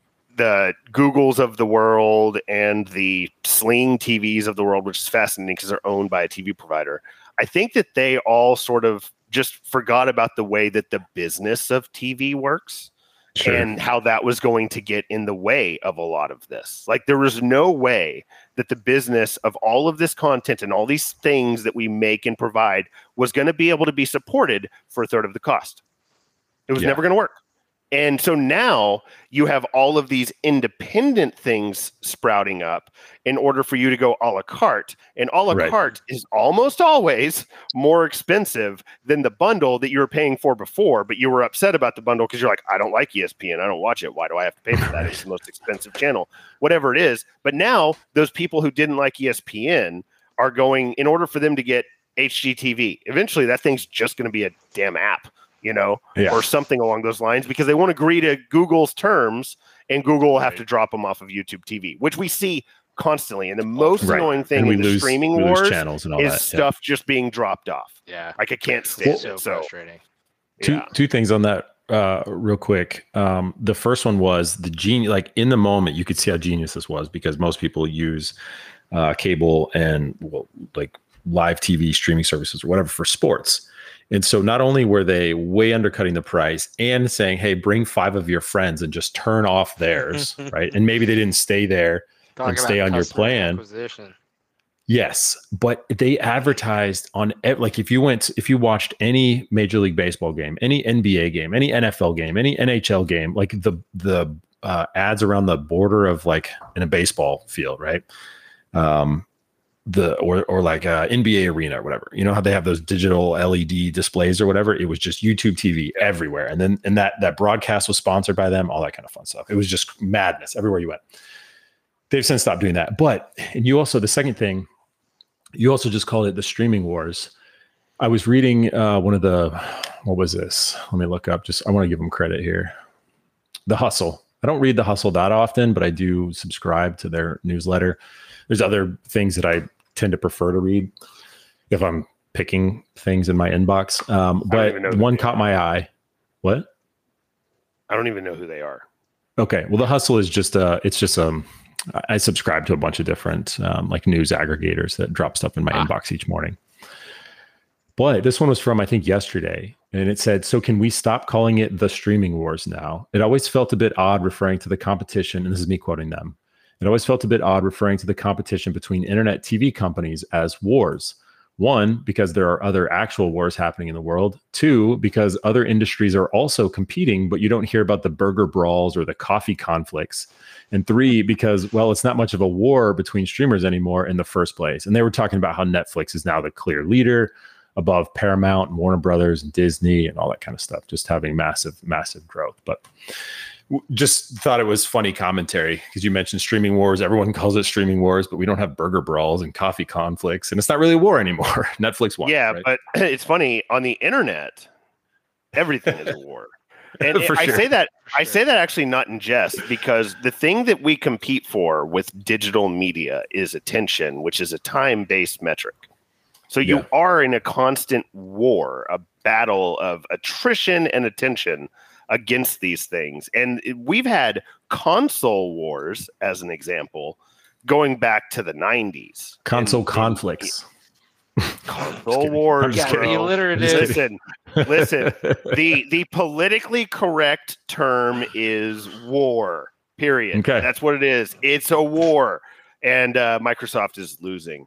the Googles of the world and the Sling TVs of the world, which is fascinating because they're owned by a TV provider, I think that they all sort of just forgot about the way that the business of TV works. Sure. And how that was going to get in the way of a lot of this. Like there was no way that the business of all of this content and all these things that we make and provide was going to be able to be supported for a third of the cost. It was never going to work. And so now you have all of these independent things sprouting up in order for you to go a la carte. And a la carte is almost always more expensive than the bundle that you were paying for before, but you were upset about the bundle because you're like, I don't like ESPN. I don't watch it. Why do I have to pay for that? It's the most expensive channel, whatever it is. But now those people who didn't like ESPN are going, in order for them to get HGTV, eventually that thing's just going to be a damn app. Or something along those lines, because they won't agree to Google's terms, and Google will have to drop them off of YouTube TV, which we see constantly. And the most annoying thing in the streaming wars channels and all is stuff just being dropped off. Yeah. Like I can't stand it. So frustrating. Two things on that real quick. The first one was the genius, like in the moment, you could see how genius this was, because most people use cable and like live TV streaming services or whatever for sports. And so not only were they way undercutting the price and saying, hey, bring 5 of your friends and just turn off theirs, right? And maybe they didn't stay there and stay on your plan. Acquisition. Yes, but they advertised on, like, if you watched any Major League Baseball game, any NBA game, any NFL game, any NHL game, like the ads around the border of, like, in a baseball field, right? Or like NBA arena or whatever, you know how they have those digital LED displays or whatever. It was just YouTube TV everywhere, and that broadcast was sponsored by them, all that kind of fun stuff. It was just madness everywhere you went. They've since stopped doing that, and you also, the second thing, you also just called it the streaming wars. I was reading one of the, what was this? Let me look up. I want to give them credit here. The Hustle. I don't read The Hustle that often, but I do subscribe to their newsletter. There's other things that I tend to prefer to read if I'm picking things in my inbox. But one caught my eye. What? I don't even know who they are. Okay. Well, The Hustle is I subscribe to a bunch of different like news aggregators that drop stuff in my inbox each morning. But this one was from, I think, yesterday. And it said, so can we stop calling it the streaming wars now? It always felt a bit odd referring to the competition. And this is me quoting them. It always felt a bit odd referring to the competition between internet TV companies as wars. 1, because there are other actual wars happening in the world. 2, because other industries are also competing, but you don't hear about the burger brawls or the coffee conflicts. And 3, because, well, it's not much of a war between streamers anymore in the first place. And they were talking about how Netflix is now the clear leader above Paramount and Warner Brothers and Disney and all that kind of stuff, just having massive, massive growth. But just thought it was funny commentary because you mentioned streaming wars. Everyone calls it streaming wars, but we don't have burger brawls and coffee conflicts, and it's not really a war anymore. Netflix won. Yeah, right? but it's funny, on the internet, everything is a war. And I sure. say that actually not in jest, because the thing that we compete for with digital media is attention, which is a time-based metric. So you are in a constant war, a battle of attrition and attention against these things. And we've had console wars, as an example, going back to the 90s. Console conflicts. Console wars. Listen. The politically correct term is war, period. Okay. That's what it is. It's a war. And Microsoft is losing.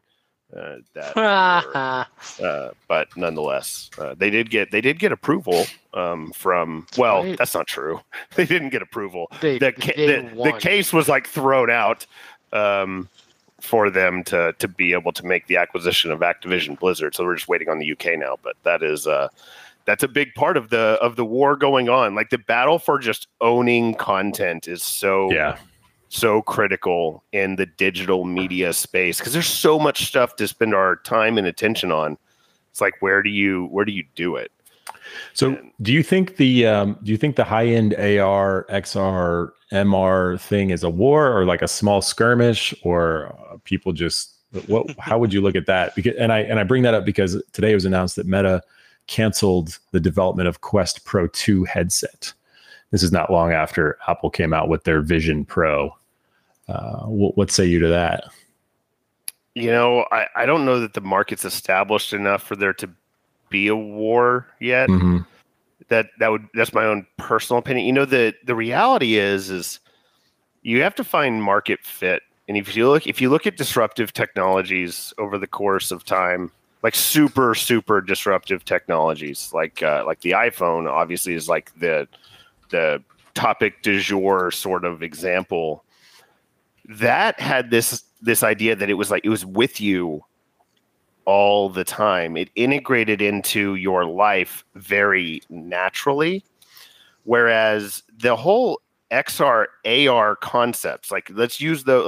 But nonetheless, they did get approval from. Well, that's not true. They didn't get approval. The case was like thrown out for them to be able to make the acquisition of Activision Blizzard. So we're just waiting on the UK now. But that's a big part of the war going on. Like, the battle for just owning content is so critical in the digital media space, because there's so much stuff to spend our time and attention on. It's like, where do you do it? So do you think the high end AR, XR, MR thing is a war, or like a small skirmish, or people just how would you look at that? Because and I bring that up because today it was announced that Meta canceled the development of Quest Pro 2 headset. This is not long after Apple came out with their Vision Pro. What say you to that? You know, I don't know that the market's established enough for there to be a war yet. Mm-hmm. That's my own personal opinion. You know, the reality is you have to find market fit. And if you look at disruptive technologies over the course of time, like super, super disruptive technologies, like the iPhone obviously is like the topic du jour sort of example. That had this idea that it was with you all the time. It integrated into your life very naturally. Whereas the whole XR AR concepts, like let's use AR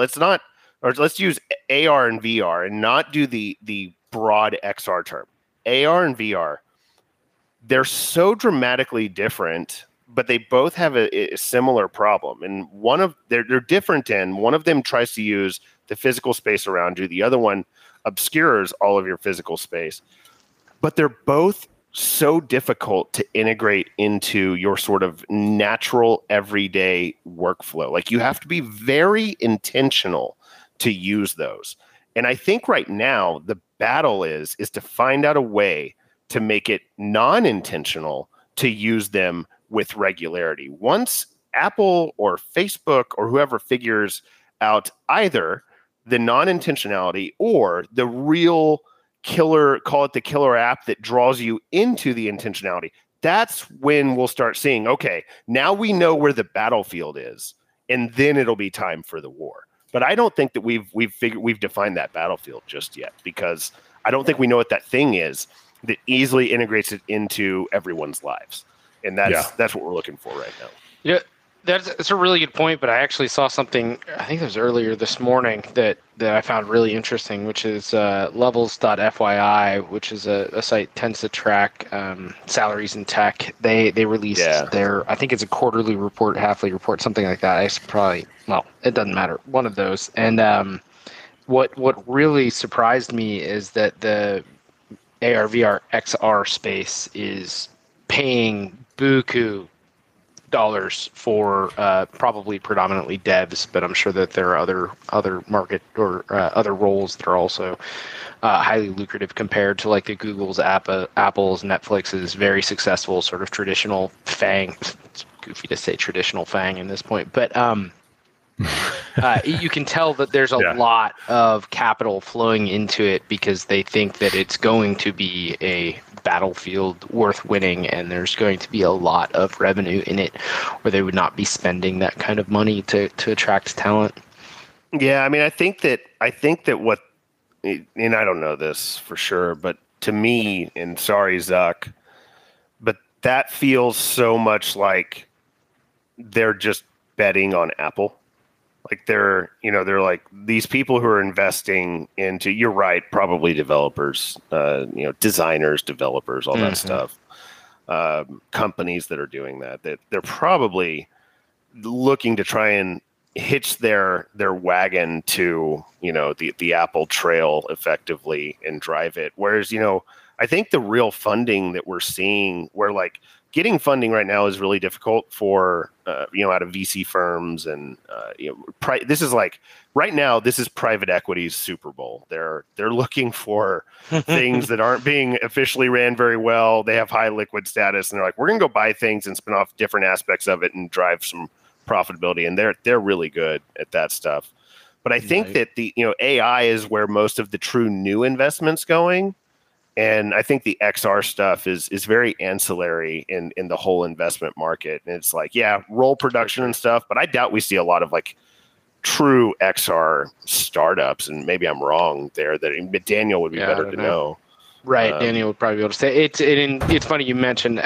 and VR and not do the broad XR term. AR and VR, they're so dramatically different, but they both have a similar problem. And they're different in one of them tries to use the physical space around you. The other one obscures all of your physical space. But they're both so difficult to integrate into your sort of natural everyday workflow. Like, you have to be very intentional to use those. And I think right now the battle is to find out a way to make it non-intentional to use them with regularity. Once Apple or Facebook or whoever figures out either the non-intentionality or the real killer, call it the killer app that draws you into the intentionality, that's when we'll start seeing, okay, now we know where the battlefield is, and then it'll be time for the war. But I don't think that we've defined that battlefield just yet, because I don't think we know what that thing is that easily integrates it into everyone's lives. And that's what we're looking for right now. Yeah, that's a really good point, but I actually saw something, I think it was earlier this morning, that I found really interesting, which is levels.fyi, which is a site that tends to track salaries in tech. They released their, I think it's a quarterly report, halfly report, something like that. It doesn't matter, one of those. And what really surprised me is that the AR, VR, XR space is paying buku dollars for probably predominantly devs, but I'm sure that there are other market or other roles that are also highly lucrative compared to like the Google's, Apple's, Netflix's very successful sort of traditional FANG. It's goofy to say traditional FANG in this point, but you can tell that there's a lot of capital flowing into it because they think that it's going to be a battlefield worth winning, and there's going to be a lot of revenue in it, or they would not be spending that kind of money to attract talent. Yeah, I mean, I think that what, and I don't know this for sure, but to me, and sorry, Zuck, but that feels so much like they're just betting on Apple. Like they're like these people who are investing into, you're right, probably developers, designers, developers, all that stuff. Companies that are doing that they're probably looking to try and hitch their wagon to, the Apple trail effectively and drive it. Whereas, I think the real funding that we're seeing, where like getting funding right now is really difficult for, out of VC firms. And, this is like right now, this is private equity's Super Bowl. They're looking for things that aren't being officially ran very well. They have high liquid status, and they're like, we're going to go buy things and spin off different aspects of it and drive some profitability. And they're really good at that stuff. But I think that the, AI is where most of the true new investment's going. And I think the XR stuff is very ancillary in the whole investment market. And it's like, roll production and stuff, but I doubt we see a lot of like true XR startups. And maybe I'm wrong there. That Daniel would be better to know. Right, Daniel would probably be able to say it. It's funny you mentioned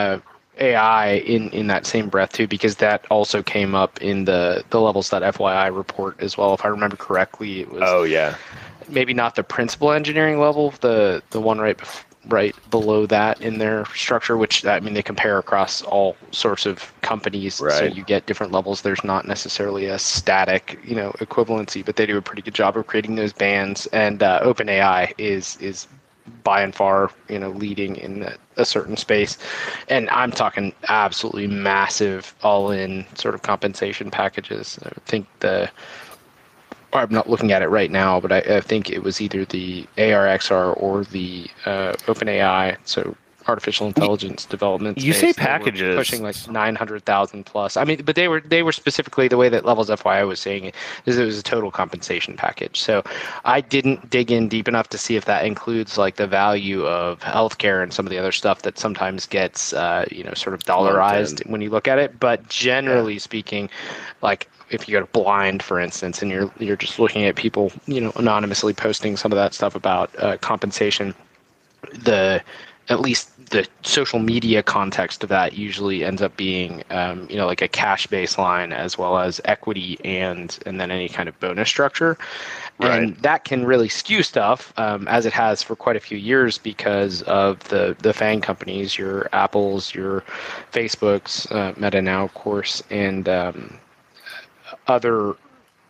AI in that same breath too, because that also came up in the levels.fyi report as well. If I remember correctly, it was maybe not the principal engineering level, the one right below that in their structure, which I mean they compare across all sorts of companies, so you get different levels. There's not necessarily a static equivalency, but they do a pretty good job of creating those bands. And OpenAI is by and far, leading in a certain space. And I'm talking absolutely massive all-in sort of compensation packages. I think I'm not looking at it right now, but I think it was either the ARXR or the OpenAI, so artificial intelligence development. You say packages pushing like 900,000 plus. I mean, but they were specifically, the way that Levels FYI was saying it is it was a total compensation package. So I didn't dig in deep enough to see if that includes like the value of healthcare and some of the other stuff that sometimes gets sort of dollarized when you look at it. But generally speaking, like if you go to Blind, for instance, and you're just looking at people, anonymously posting some of that stuff about compensation, at least the social media context of that usually ends up being, like a cash baseline as well as equity and then any kind of bonus structure. Right. And that can really skew stuff, as it has for quite a few years because of the FANG companies, your Apples, your Facebooks, Meta now, of course, and other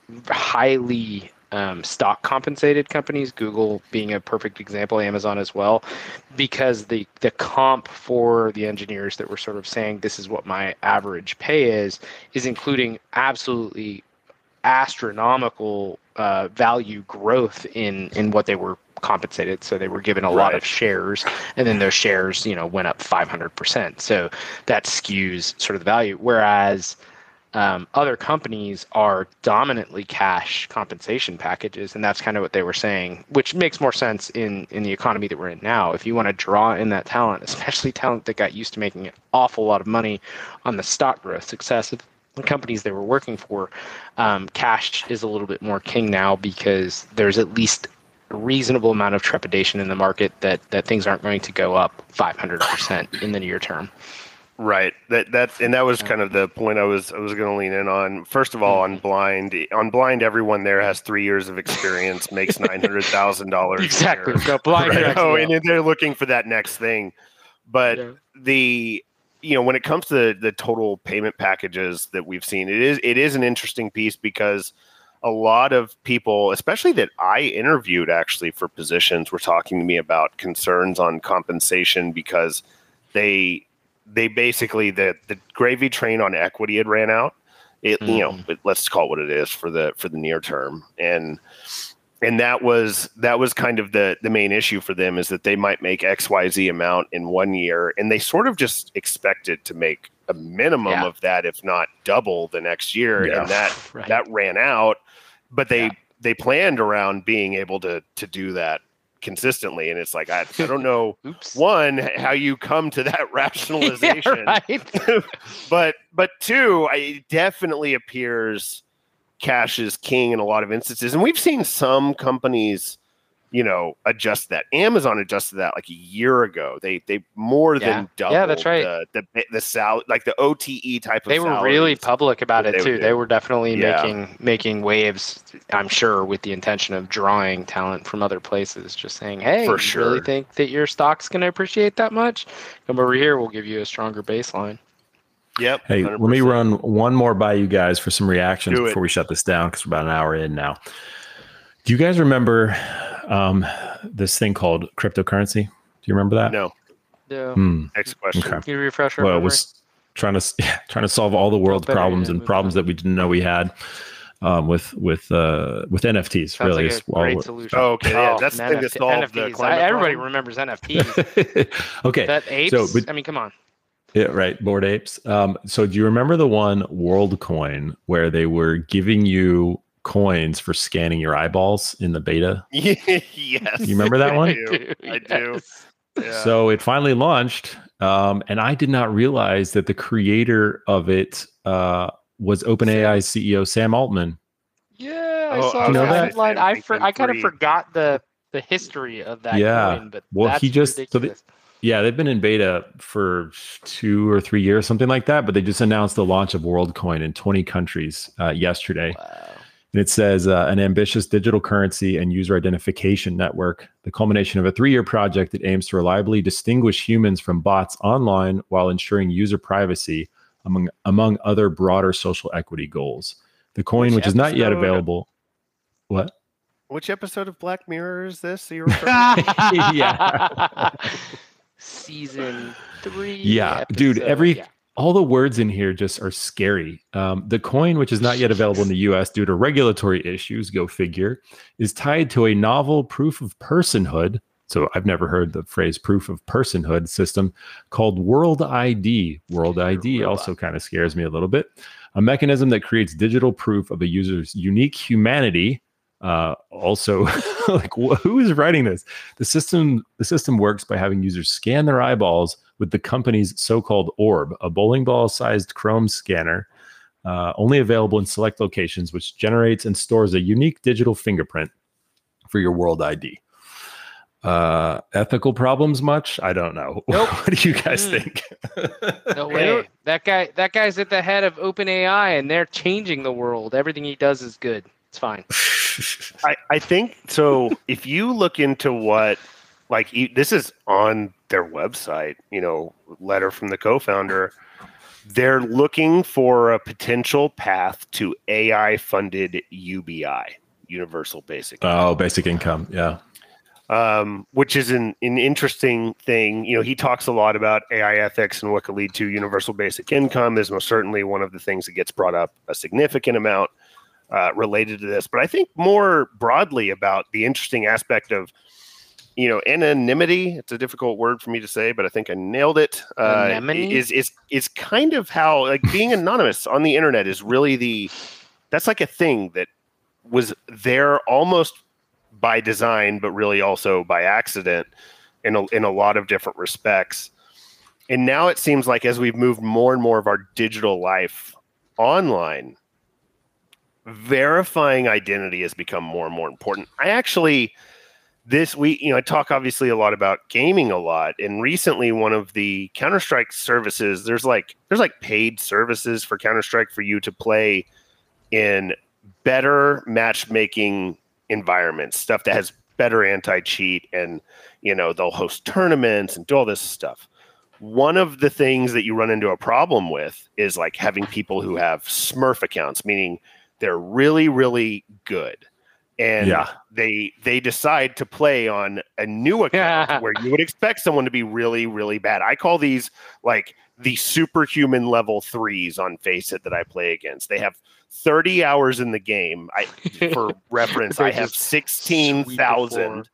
highly stock compensated companies, Google being a perfect example, Amazon as well, because the comp for the engineers that were sort of saying this is what my average pay is including absolutely astronomical value growth in what they were compensated. So they were given a lot of shares, and then those shares, went up 500%. So that skews sort of the value. Whereas other companies are dominantly cash compensation packages, and that's kind of what they were saying, which makes more sense in the economy that we're in now. If you want to draw in that talent, especially talent that got used to making an awful lot of money on the stock growth success of the companies they were working for, cash is a little bit more king now, because there's at least a reasonable amount of trepidation in the market that things aren't going to go up 500% in the near term. Right. That was kind of the point I was going to lean in on. First of all, on Blind, everyone there has 3 years of experience, makes $900,000. Exactly. So Blind, right? And they're looking for that next thing. But when it comes to the total payment packages that we've seen, it is an interesting piece, because a lot of people, especially that I interviewed actually for positions, were talking to me about concerns on compensation, because they basically, the gravy train on equity had ran out. Let's call it what it is for the near term, and that was kind of the main issue for them, is that they might make XYZ amount in 1 year, and they sort of just expected to make a minimum of that, if not double, the next year, and that ran out. But they planned around being able to do that consistently, and it's like, I don't know one, how you come to that rationalization. but two, it definitely appears cash is king in a lot of instances, and we've seen some companies adjust that. Amazon adjusted that like a year ago. They more than doubled that's right. the salary, like the OTE type of. They were really public about it too. They were definitely making waves, I'm sure, with the intention of drawing talent from other places, just saying, hey, you really think that your stock's going to appreciate that much? Come over here, we'll give you a stronger baseline. Yep. Hey, 100%. Let me run one more by you guys for some reactions before we shut this down, because we're about an hour in now. Do you guys remember this thing called cryptocurrency? Do you remember that? No. Yeah. Next question. Can you refresh our Well, memory? it was trying to solve all the world's problems and problems that we didn't know we had with NFTs. Sounds really, like a great solution. Oh, okay. Yeah, that's the thing that solved the climate everybody problem. remembers NFTs. Okay. That apes? I mean, come on. Yeah, right. Bored apes. So do you remember the one WorldCoin where they were giving you coins for scanning your eyeballs in the beta? Yes. You remember that one? I do. Yeah. So it finally launched, and I did not realize that the creator of it was OpenAI CEO Sam Altman. Yeah, I saw that headline. I kind of forgot the history of that coin, but that's ridiculous. They've been in beta for 2 or 3 years, something like that, but they just announced the launch of WorldCoin in 20 countries yesterday. Wow. And it says an ambitious digital currency and user identification network, the culmination of a 3-year project that aims to reliably distinguish humans from bots online while ensuring user privacy, among other broader social equity goals. The coin, which is not yet available. What? Which episode of Black Mirror is this? Yeah. Season 3. Yeah, dude, all the words in here just are scary. The coin, which is not yet available in the US due to regulatory issues, go figure, is tied to a novel proof of personhood. So I've never heard the phrase proof of personhood system called World ID. World ID also kind of scares me a little bit. A mechanism that creates digital proof of a user's unique humanity. Also, like, who is writing this? The system works by having users scan their eyeballs with the company's so-called orb, a bowling ball-sized Chrome scanner, only available in select locations, which generates and stores a unique digital fingerprint for your World ID. Ethical problems much? I don't know. Nope. What do you guys think? No way. That guy's at the head of OpenAI, and they're changing the world. Everything he does is good. It's fine. I think so. If you look into what, this is on their website, letter from the co-founder, they're looking for a potential path to AI-funded UBI, Universal Basic Income. Oh, basic income. Yeah. Which is an interesting thing. He talks a lot about AI ethics and what could lead to universal basic income. Is most certainly one of the things that gets brought up a significant amount. related to this, but I think more broadly about the interesting aspect of, anonymity. It's a difficult word for me to say, but I think I nailed it. Is kind of how, like, being anonymous on the internet is really that's like a thing that was there almost by design, but really also by accident in a lot of different respects. And now it seems like as we've moved more and more of our digital life online, verifying identity has become more and more important. I talk obviously a lot about gaming a lot, and recently one of the Counter-Strike services, there's like paid services for Counter-Strike for you to play in better matchmaking environments, stuff that has better anti-cheat, and they'll host tournaments and do all this stuff. One of the things that you run into a problem with is like having people who have Smurf accounts, meaning they're really, really good. And they decide to play on a new account where you would expect someone to be really, really bad. I call these like the superhuman level 3s on Faceit that I play against. They have 30 hours in the game. For reference, I have 16,000.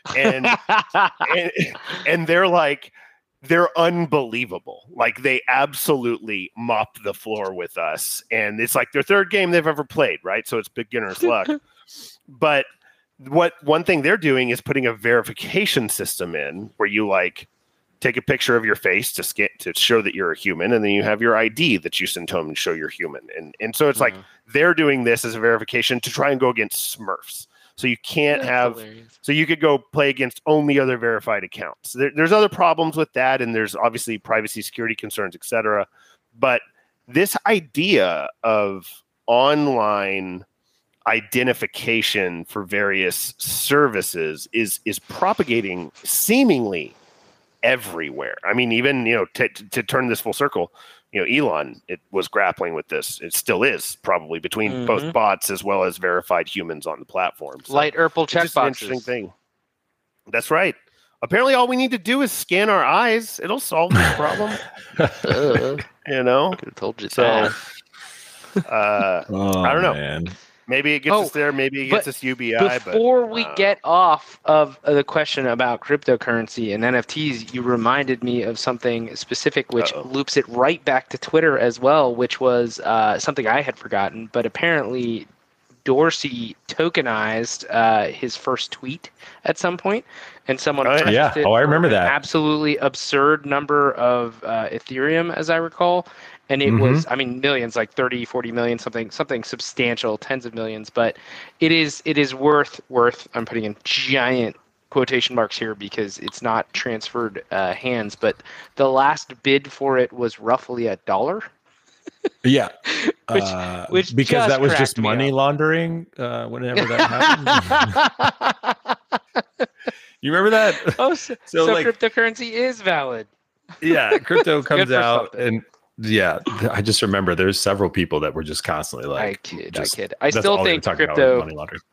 And they're unbelievable. Like, they absolutely mopped the floor with us. And it's like their third game they've ever played, right? So it's beginner's luck. But one thing they're doing is putting a verification system in where you like take a picture of your face to show that you're a human, and then you have your ID that you send to them and show you're human. And so it's like they're doing this as a verification to try and go against Smurfs. So you can't so you could go play against only other verified accounts. There's other problems with that, and there's obviously privacy, security concerns, etc. But this idea of online identification for various services is propagating seemingly everywhere. I mean, even to turn this full circle, Elon, it was grappling with this. It still is, probably, between both bots as well as verified humans on the platform. So Light Urple checkboxes. An interesting thing. That's right. Apparently, all we need to do is scan our eyes. It'll solve this problem. Could have told you that. I don't know. Man. Maybe it gets us there. Maybe it gets us UBI. Before we get off of the question about cryptocurrency and NFTs, you reminded me of something specific, which loops it right back to Twitter as well, which was something I had forgotten. But apparently, Dorsey tokenized his first tweet at some point, and someone purchased it I remember that. An absolutely absurd number of Ethereum, as I recall. And it was, millions, like 30, 40 million, something substantial, tens of millions. But it is worth, I'm putting in giant quotation marks here because it's not transferred hands. But the last bid for it was roughly $1. Yeah. which because that was just money laundering whenever that happened. You remember that? Oh, so cryptocurrency is valid. Yeah, crypto comes out and... Yeah, I just remember there's several people that were just constantly like, I kid. I still think crypto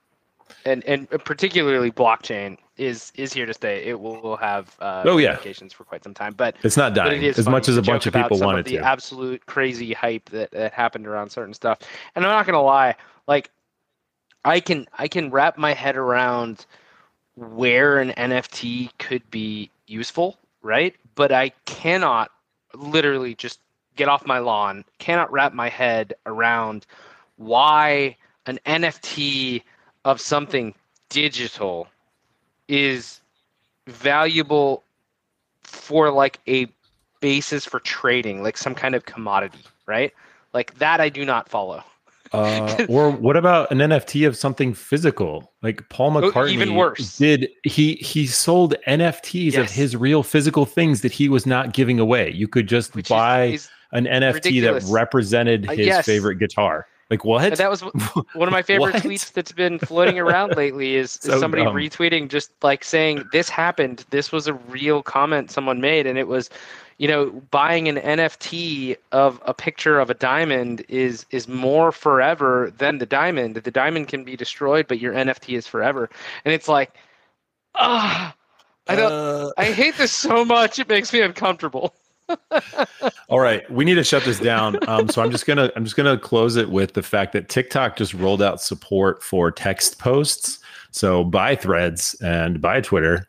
and particularly blockchain is here to stay. It will have implications for quite some time, but it's not dying as much as a bunch of people wanted to. The absolute crazy hype that happened around certain stuff, and I'm not gonna lie, like I can wrap my head around where an NFT could be useful, right? But I cannot literally just get off my lawn, cannot wrap my head around why an NFT of something digital is valuable for like a basis for trading, like some kind of commodity, right? Like that I do not follow. Or what about an NFT of something physical? Like Paul McCartney even worse. He sold NFTs of his real physical things that he was not giving away. You could just buy an NFT ridiculous. That represented his favorite guitar. Like what? That was one of my favorite tweets that's been floating around lately is somebody retweeting just like saying this happened. This was a real comment someone made, and it was, buying an NFT of a picture of a diamond is more forever than the diamond. The diamond can be destroyed, but your NFT is forever. And it's like, I hate this so much. It makes me uncomfortable. All right, we need to shut this down. So I'm just gonna close it with the fact that TikTok just rolled out support for text posts. So buy Threads and buy Twitter.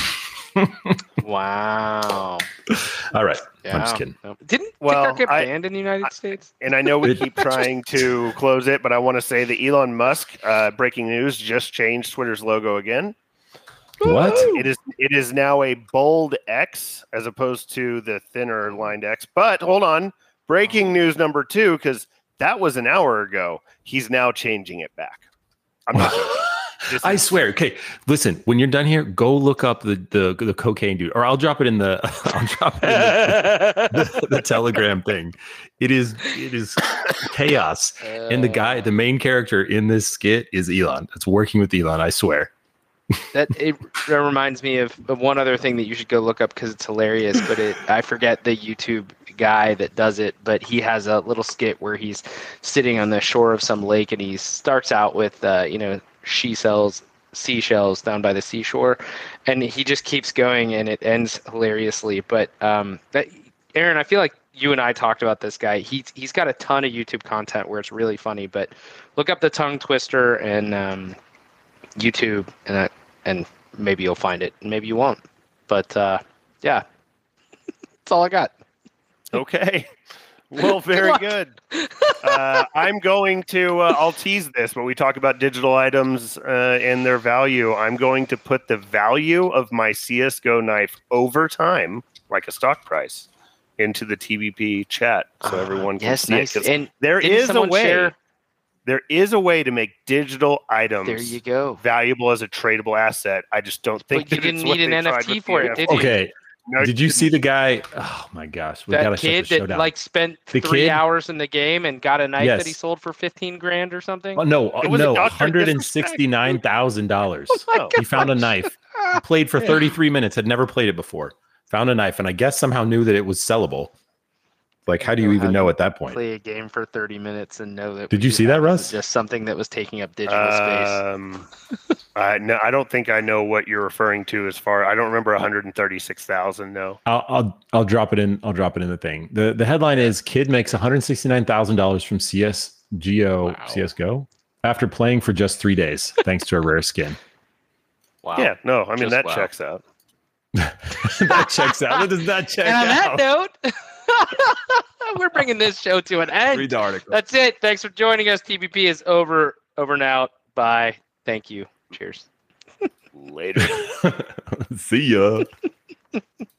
Wow. All right. Yeah. I'm just kidding. Didn't TikTok get banned in the United States? And I know we keep trying to close it, but I want to say that Elon Musk, breaking news, just changed Twitter's logo again. What? It is now a bold X as opposed to the thinner lined X. But hold on. Breaking news number 2, because that was an hour ago. He's now changing it back. I'm not joking. I swear. Okay, listen. When you're done here, go look up the cocaine dude, or I'll drop it in the the Telegram thing. It is chaos, and the main character in this skit is Elon. It's working with Elon. I swear. That reminds me of one other thing that you should go look up because it's hilarious. But I forget the YouTube guy that does it, but he has a little skit where he's sitting on the shore of some lake, and he starts out with seashells down by the seashore, and he just keeps going, and it ends hilariously. But Aaron, I feel like you and I talked about this guy. He's got a ton of YouTube content where it's really funny. But look up the tongue twister and YouTube, and maybe you'll find it, and maybe you won't. But yeah, that's all I got. Okay. Well, very good. I'm going to, I'll tease this, when we talk about digital items and their value, I'm going to put the value of my CSGO knife over time, like a stock price, into the TBP chat so everyone can see nice. it. And there is a way. There is a way to make digital items valuable as a tradable asset. I just don't think you didn't need an NFT for it, did you? Okay. No, did you see the guy? Oh my gosh, that kid that spent 3 hours in the game and got a knife that he sold for $15,000 or something. Oh, no, $169,000. He found a knife. He played for 33 minutes. Had never played it before. Found a knife, and I guess somehow knew that it was sellable. Like, how do you even know at that point? Play a game for 30 minutes and know that. Did you see that, Russ? Just something that was taking up digital space. No, I don't think I know what you're referring to. As far, I don't remember 136,000. No, I'll drop it in. I'll drop it in the thing. The headline is: Kid makes $169,000 from CS:GO after playing for just 3 days, thanks to a rare skin. Wow. Yeah. No, I mean that checks out. That checks out. That does not check out. On that note. We're bringing this show to an end. Read the article. That's it. Thanks for joining us. TBP is over and out. Bye. Thank you. Cheers. Later. See ya.